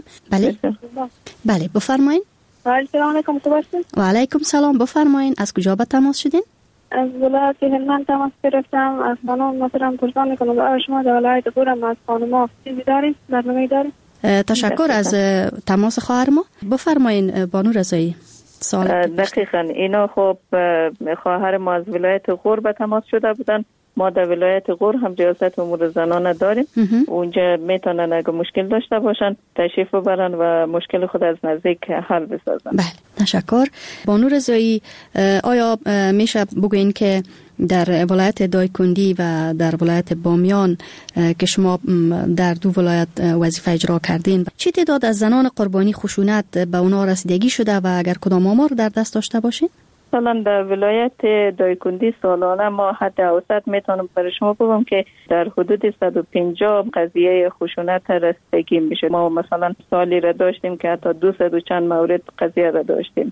بله بفرمایید. سلام علیکم. خوب هستین؟ و علیکم سلام. بفرمایید از کجا به تماس شدین؟ از ولایت هلمند تماس گرفتم. از خانم مثلا پرسان میکنم برای شما در ولایت بورم از خانم چیزی دارین؟ برنامه‌ای دارین؟ تشکر از تماس خواهر ما. بفرمایید بانو رضایی. دقیقاً اینا خب خواهر ما از ولایت غور به تماس شده بودن. ما در ولایت غور هم ریاست امور زنانه داریم. اونجا میتونن اگه مشکل داشته باشن تشریف ببرن و مشکل خود از نزدیک حل بسازن. بله تشکر. بانو رضایی، آیا میشه بگوین که در ولایت دایکندی و در ولایت بامیان که شما در دو ولایت وظیفه اجرا کردین، چه تعداد از زنان قربانی خشونت به اونا رسیدگی شده و اگر کدام آمار در دست داشته باشین؟ مثلا در ولایت دایکندی سالانه ما حد اوسط میتونم برای شما بگم که در حدود 150 قضیه خشونت رسیدگی میشه. ما مثلا سالی را داشتیم که حتی 200 و چند مورد قضیه را داشتیم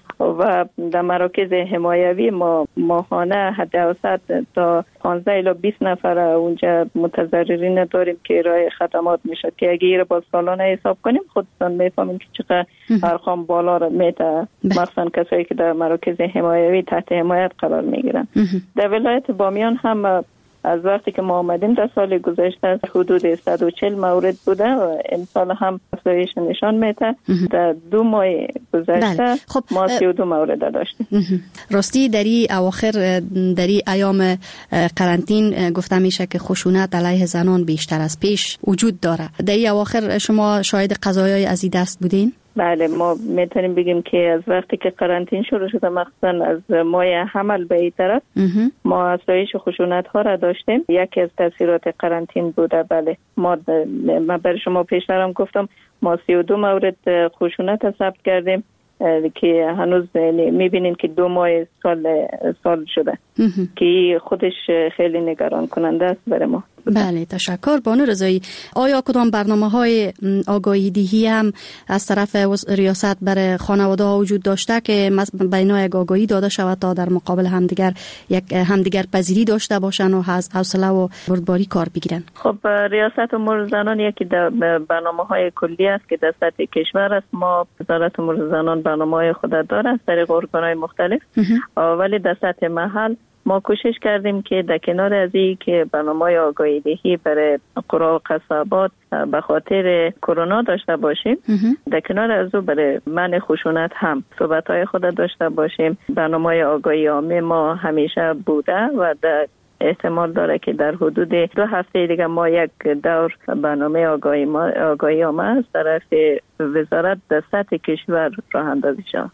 و در مراکز حمایوی ما ماهانه حد اوسط تا 15 الی 20 نفر اونجا متضررین داریم که ارائه خدمات میشه که اگه را با سالانه حساب کنیم خودتون میفهمیم که چقدر ارقام بالا را میده، مثلا کسایی که در مراکز حمایوی تحت حمایت قرار میگیرن. در ولایت بامیان هم از وقتی که ما آمدیم در سال گذشته حدود 140 مورد بوده و امسال هم افزایش نشان میده. در 2 ماه گذشته خب ما 32 مورد داشتیم. راستی در این اواخر در این ایام قرنطین گفته میشه که خشونت علیه زنان بیشتر از پیش وجود داره. در این اواخر شما شاهد قضایای از این دست بودین؟ بله، ما میتونیم بگیم که از وقتی که قرنطین شروع شده مخصوصا از ماه حمل به این طرف ما افزایش خشونت ها را داشتیم. یکی از تاثیرات قرنطین بوده. بله، ما برای شما پیشترم گفتم ما 32 مورد خشونت ثبت کردیم که هنوز میبینین که 2 ماه سال شده که خودش خیلی نگران کننده است برای ما. بله تشکر. بانو رضایی، آیا کدام برنامه‌های آگاهی دهی هم از طرف ریاست برای خانواده ها وجود داشته که به اینا یک آگاهی داده شود تا در مقابل همدیگر پذیری داشته باشن و از حوصله و بردباری کار بگیرن؟ خب ریاست امور زنان یکی در برنامه‌های کلی است که در سطح کشور است. ما وزارت امور زنان برنامه‌های خود داره از طریق ارگان‌های مختلف، ولی در سطح محل ما کوشش کردیم که در کنار از این که برنامه آگاهی دهی برای قرى و قصابات به خاطر کرونا داشته باشیم، در کنار از او برای منع خشونت هم صحبت‌های خود داشته باشیم. برنامه آگاهی عامه ما همیشه بوده و در احتمال داره که در حدود 2 هفته دیگه ما یک دور برنامه آگاهی عامه از طرف وزارت در سطح کشور راه اندازی شد.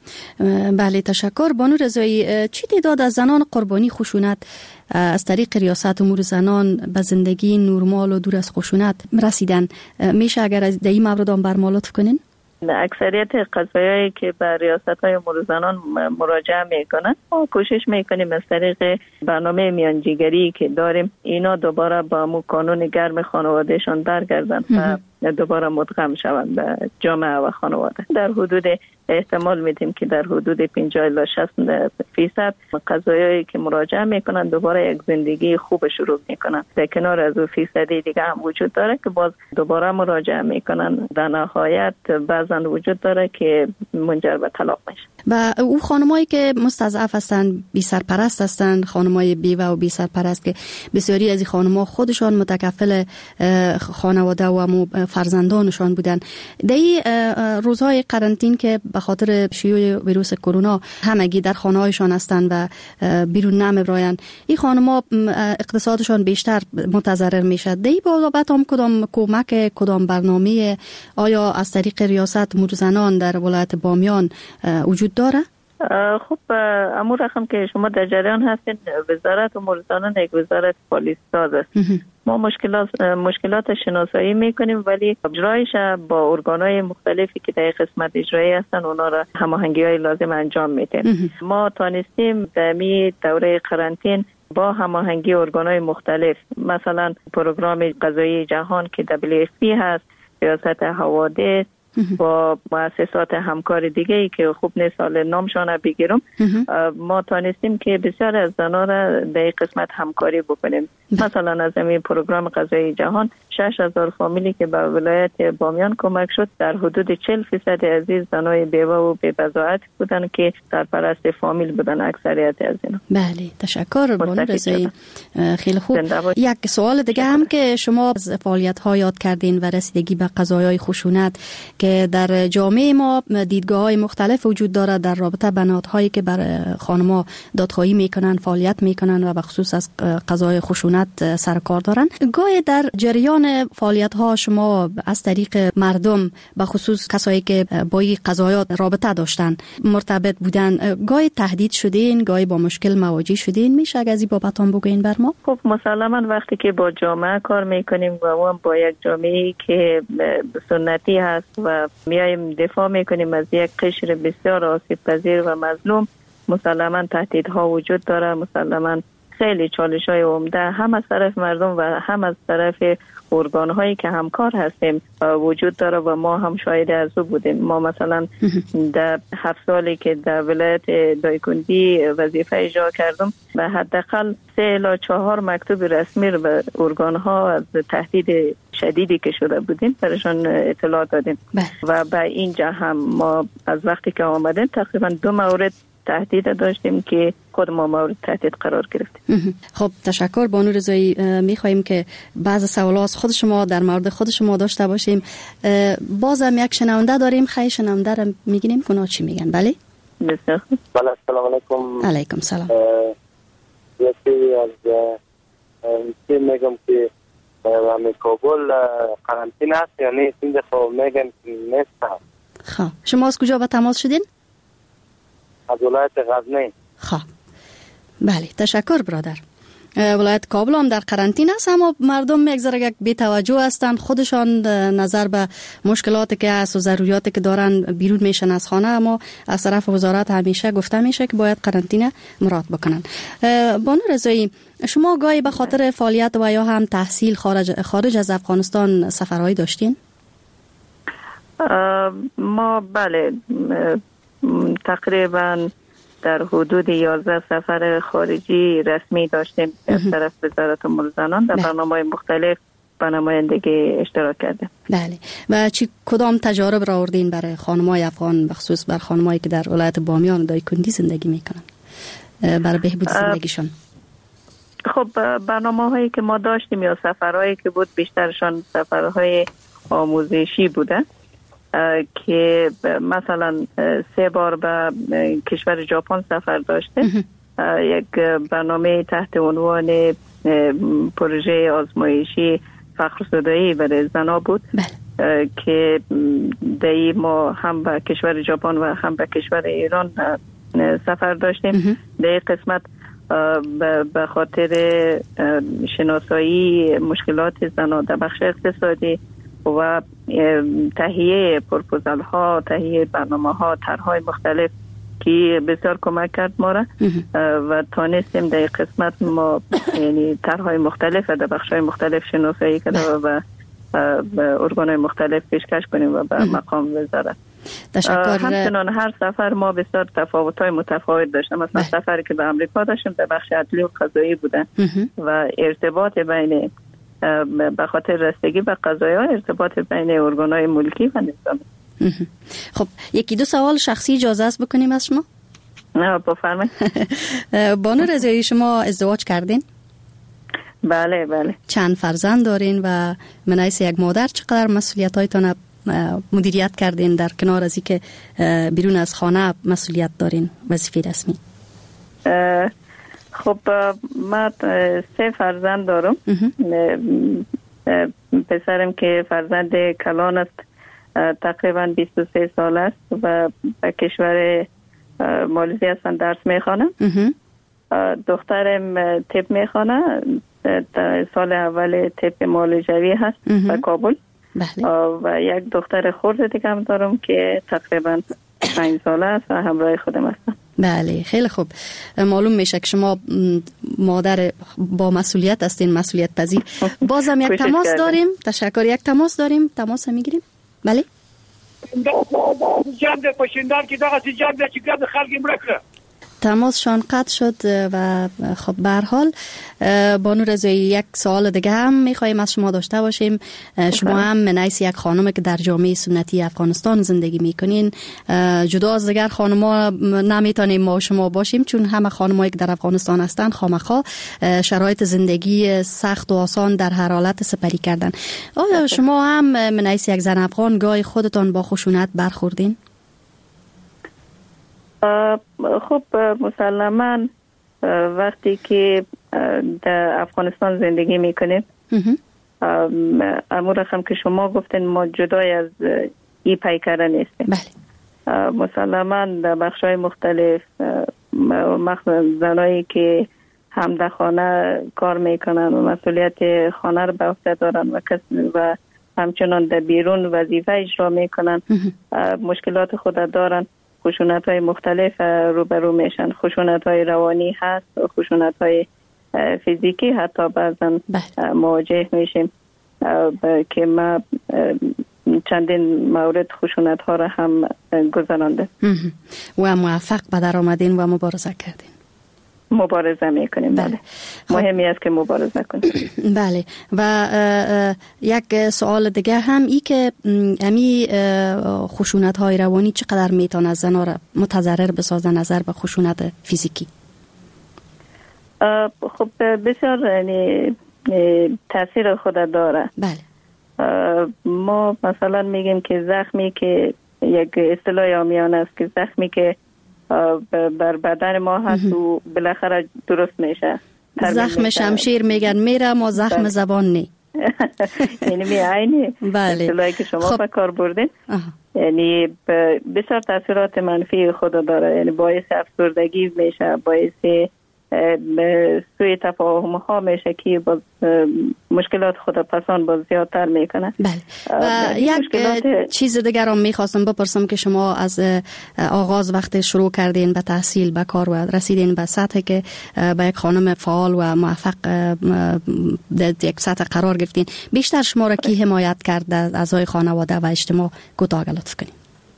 بله تشکر. بانو رضایی، چی تعداد از زنان قربانی خشونت از طریق ریاست امور زنان به زندگی نرمال و دور از خشونت رسیدن؟ میشه اگر از این مورد هم برام لطف کنین؟ اکثریت قضایایی که به ریاست‌های امور زنان مراجعه میکنن ما کوشش میکنیم از طریق برنامه میانجیگری که داریم اینا دوباره با مو قانون گرم خانوادهشان برگردن و دوباره مدغم شوند به جامعه و خانواده. در حدود احتمال میدیم که در حدود 50 الی 60% قضایایی که مراجعه میکنن دوباره یک زندگی خوب شروع میکنن. در کنار از اون فیصدی دیگه هم وجود داره که باز دوباره مراجعه میکنن. در نهایت بعضا وجود داره که منجر به طلاق میشه. و او خانمایی که مستضعف هستند، بی سرپرست هستند، خانمای بیوه و بی سرپرست که بسیاری از این خانم‌ها خودشان متکفل خانواده و فرزندانشان بودن. در این روزهای قرنطین که به خاطر شیوع ویروس کرونا همگی در خانه‌هایشان هستند و بیرون نمی‌رایند، این خانم‌ها اقتصادشان بیشتر متضرر میشه. در این بابت هم کدام کمک، کدام برنامه آیا از طریق ریاست امور زنان در ولایت بامیان وجود داره؟ خب امور رقم که شما در جریان هستین، وزارت امور زنان یک وزارت پالیس ساز است. ما مشکلات شناسایی میکنیم ولی اجرایش با ارگان‌های مختلفی که در قسمت اجرایی هستن اونا را هماهنگی‌های لازم انجام میدیم. ما تانستیم در می دوره قرنطین با هماهنگی ارگان‌های مختلف، مثلا پروگرام غذایی جهان که WFP هست، ریاست حوادث، با مؤسسات همکار دیگه ای که خوب نیست حال نامشان بگیرم، ما تانستیم که بسیار از زنان را در قسمت همکاری بکنیم. مثلا از این پروگرام غذایی جهان 6,000 فامیلی که به ولایت بامیان کمک شد، در حدود 40% عزیز زنای بیوه و بی‌بضاعت بودن که سرپرست فامیل بودن اکثریت از اینا. بله، تشکر بانو رضایی. خیلی خوب. یک سوال دیگه هم که شما از فعالیت‌ها یاد کردین و رسیدگی به قضایای خشونت که در جامعه ما دیدگاه‌های مختلف وجود داره در رابطه با نهادهایی که بر خانم‌ها دادخواهی میکنن، فعالیت میکنن و به خصوص از قضایای خشونت سر کار دارن. گاهی در جریان فعالیت‌ها شما از طریق مردم به خصوص کسایی که با این قضایا رابطه داشتن مرتبط بودن، گاهی تهدید شدین، گاهی با مشکل مواجه شدین، میشه از این بابتون بگوین بر ما؟ خب مسلماً وقتی که با جامعه کار میکنیم و اون با یک جامعه‌ای که سنتی هست و میایم دفاع میکنیم از یک قشر بسیار آسیب پذیر و مظلوم، مسلماً تهدیدها وجود داره، مسلماً خیلی چالش‌های عمده هم از طرف مردم و هم از طرف ارگان‌هایی که همکار هستیم وجود داره و ما هم شاهد از او بودیم. ما مثلا در 7 سالی که در ولایت دایکنډي وظیفه اجرا کردم به حداقل 3 الی 4 مکتوب رسمی رو به ارگان‌ها از تهدید شدیدی که شده بودیم برشان اطلاع دادیم و به اینجا هم ما از وقتی که آمدیم تقریبا 2 مورد تهدید داشتیم که خود ما مورد تهدید قرار گرفتیم. خب تشکر بانو رضایی. میخواهیم که بعض سوالات خود شما در مورد خود شما داشته باشیم. بازم یک شنونده داریم، خیلی شنونده رو میگیم که چی میگن. بله بسیار خوب. بله السلام علیکم. علیکم سلام. یکی از چی میگم که همین کابل قرنطینه است یا نیست؟ این دفعه میگن نیست. خب شما از کجا به تماس شدین؟ از ولایت غزنی. خب بله تشکر برادر. ولایت کابل هم در قرنطینه است، اما مردم یک بی توجه هستند، خودشان نظر به مشکلاتی که هست و ضروریاتی که دارن بیرون میشن از خانه، اما از طرف وزارت همیشه گفته میشه که باید قرنطینه مراعات بکنن. بانو رضایی، شما گاهی به خاطر فعالیت و یا هم تحصیل خارج از افغانستان سفرهایی داشتین؟ ما بله تقریبا در حدود 11 سفر خارجی رسمی داشتیم از طرف وزارت امور زنان در برنامه‌های مختلف با نمایندگی اشتراک کردیم. بله. و کدام تجارب را آوردین برای خانم‌های افغان، بخصوص بر خانم‌هایی که در ولایت بامیان و دایکنډي زندگی میکنن برای بهبود زندگیشان؟ خب برنامه‌هایی که ما داشتیم یا سفرهایی که بود بیشترشان سفرهای آموزشی بوده که مثلا 3 بار به کشور ژاپن سفر داشته. یک برنامه تحت عنوان پروژه آزمایشی فخرزدایی برای زنان بود که در ما هم به کشور ژاپن و هم به کشور ایران سفر داشتیم. در قسمت به خاطر شناسایی مشکلات زنان در بخش اقتصادی و تهیه پروپوزال ها، تهیه برنامه ها، طرح‌های مختلف که بسیار کمک کرد ما را و تانستیم در قسمت ما یعنی طرح‌های مختلف در بخش‌های مختلف شناسایی کنیم و به ارگان‌های مختلف پیشکش کنیم و به مقام وزارت. تشکر. همچنان هر سفر ما بسیار تفاوت‌های متفاوت داشتیم. مثلا سفری که به آمریکا داشتیم در بخش عدلی و قضایی بوده و ارتباط بین به خاطر رسیدگی به قضایا ارتباط بین ارگان‌های ملکی و نظامی. خب 1-2 سوال شخصی اجازه است بکنیم از شما؟ نه بفرمایید. بانو رضایی شما ازدواج کردین؟ بله بله. چند فرزند دارین و من حیث یک مادر چقدر مسئولیت‌هایتان مدیریت کردین در کنار از اینکه بیرون از خانه مسئولیت دارین، وظیفه رسمی؟ خب من 3 فرزند دارم. پسرم که فرزند کلان است، تقریبا 23 سال است و به کشور مالزی هستن، درس میخوانه. دخترم طب میخوانه، سال اول طب معالجوی هست در کابل. بله. و یک دختر خرد دیگه هم دارم که تقریبا 5 ساله است و همراه خودم هستم. بله خیلی خوب. معلوم میشه که شما مادر با مسئولیت هستین، مسئولیت پذیر. بازم یک تماس داریم. تشکر. یک تماس داریم. تماس میگیریم. بله. جنب پشندان که داغ جنب چی گرد خلقی مرکه. تماسشان قطع شد و خب به هر حال بانو رضایی یک سوال دیگه هم میخوایم از شما داشته باشیم. شما هم منیس یک خانم که در جامعه سنتی افغانستان زندگی میکنین، جدا از دیگر خانم‌ها نمیتونیم ما و شما باشیم چون همه خانم‌هایی که در افغانستان هستن خامخا شرایط زندگی سخت و آسان در هر حالت سپری کردن. آیا شما هم منیس یک زن افغان گاهی خودتان با خشونت برخوردین؟ خب مسلماً وقتی که در افغانستان زندگی میکنیم امور رقم که شما گفتین ما جدای از ای پیکره نیستیم. بله. مسلماً در بخشای مختلف مخصوصا زنایی که هم در خانه کار میکنن و مسئولیت خانه رو به عهده دارن و همچنان در بیرون وظیفه اجرا میکنن مشکلات خود دارن، خشونت‌های مختلف روبرو میشن. خشونت‌های روانی هست و خشونت‌های فیزیکی حتی بعضا مواجه میشیم که ما چندین مورد خشونت‌ها را هم گذرانده و موفق به در آمدین و مبارزه کردین. مبارزه میکنیم. بله. مهمی است که مبارزه کنیم. بله. و یک سوال دیگه هم ای که امی خشونت های روانی چقدر میتونه زنها را متضرر بسازه نظر به خشونت فیزیکی؟ خب بسیار تاثیر خود داره. بله. ما مثلا میگیم که زخمی که یک اصطلاح عامیانه است که زخمی که بر بدن ما هست و بالاخره درست میشه. زخم شمشیر میگن میره، ما زخم زبان نی. یعنی می عینی بله. اصطلاحی که شما به کار بردین. یعنی بسیار تاثیرات منفی خود داره. یعنی باعث افسردگی میشه، باعث سوی تفاهم ها میشه که با مشکلات خود پسان باز زیادتر میکنه. بله. و یک چیز دیگر هم میخواستم بپرسم که شما از آغاز وقت شروع کردین به تحصیل به کار و رسیدین به سطحی که به یک خانم فعال و موفق در یک سطح قرار گرفتین، بیشتر شما را کی حمایت کرد از اعضای خانواده و اجتماع؟ کوتاه لطف کنید.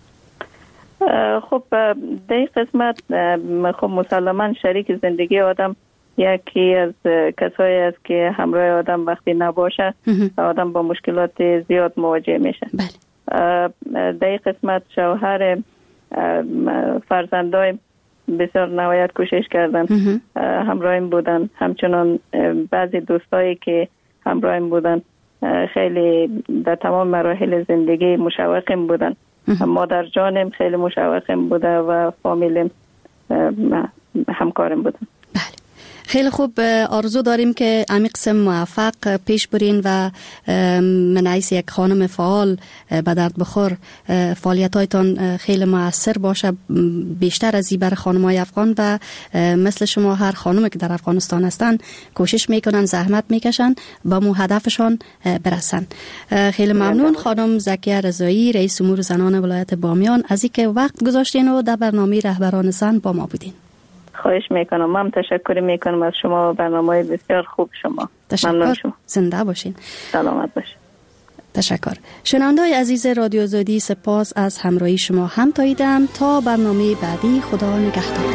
خب در قسمت خب مسلماً شریک زندگی آدم یکی از کسایی است که همراه آدم وقتی نباشه آدم با مشکلات زیاد مواجه میشه. در قسمت شوهر فرزندایم بسیار نهایت کوشش کردن همراهیم بودن، همچنان بعضی دوستایی که همراهیم بودن خیلی در تمام مراحل زندگی مشوقیم بودن. مادر جانم خیلی مشوقم بوده و فامیلم همکارم بودن. خیلی خوب. آرزو داریم که امی قسم موفق پیش برین و منعیس یک خانم فعال به درد بخور فعالیت هایتان خیلی مؤثر باشه، بیشتر از این بر خانم‌های افغان و مثل شما هر خانمی که در افغانستان هستن کوشش میکنن، زحمت میکشن با مو هدفشان برسن. خیلی ممنون خانم زکیه رضایی، رئیس امور زنان ولایت بامیان، از اینکه وقت گذاشتین و در برنامه رهبران زن با ما بودین. خواهش میکنم. من تشکر میکنم از شما و برنامه بسیار خوب شما. تشکر. زنده باشین. سلامت باشین. تشکر. شنونده‌های عزیز رادیو آزادی، سپاس از همراهی شما. هم تاییدم تا برنامه بعدی. خدا نگهدار.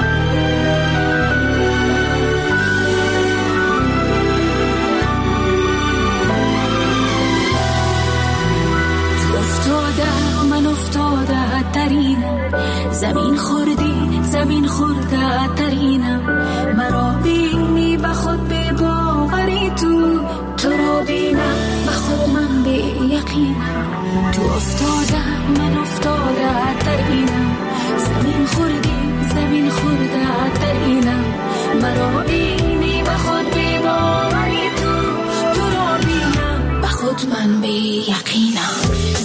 زمین خورده ترینم، مرا بینی به خود به باوری تو را بینم به خود من به یقینم. تو افتاده من افتاده ترینم، زمین خورده ترینم، مرا بینی به خود به باوری تو را بینم به خود من به یقینم.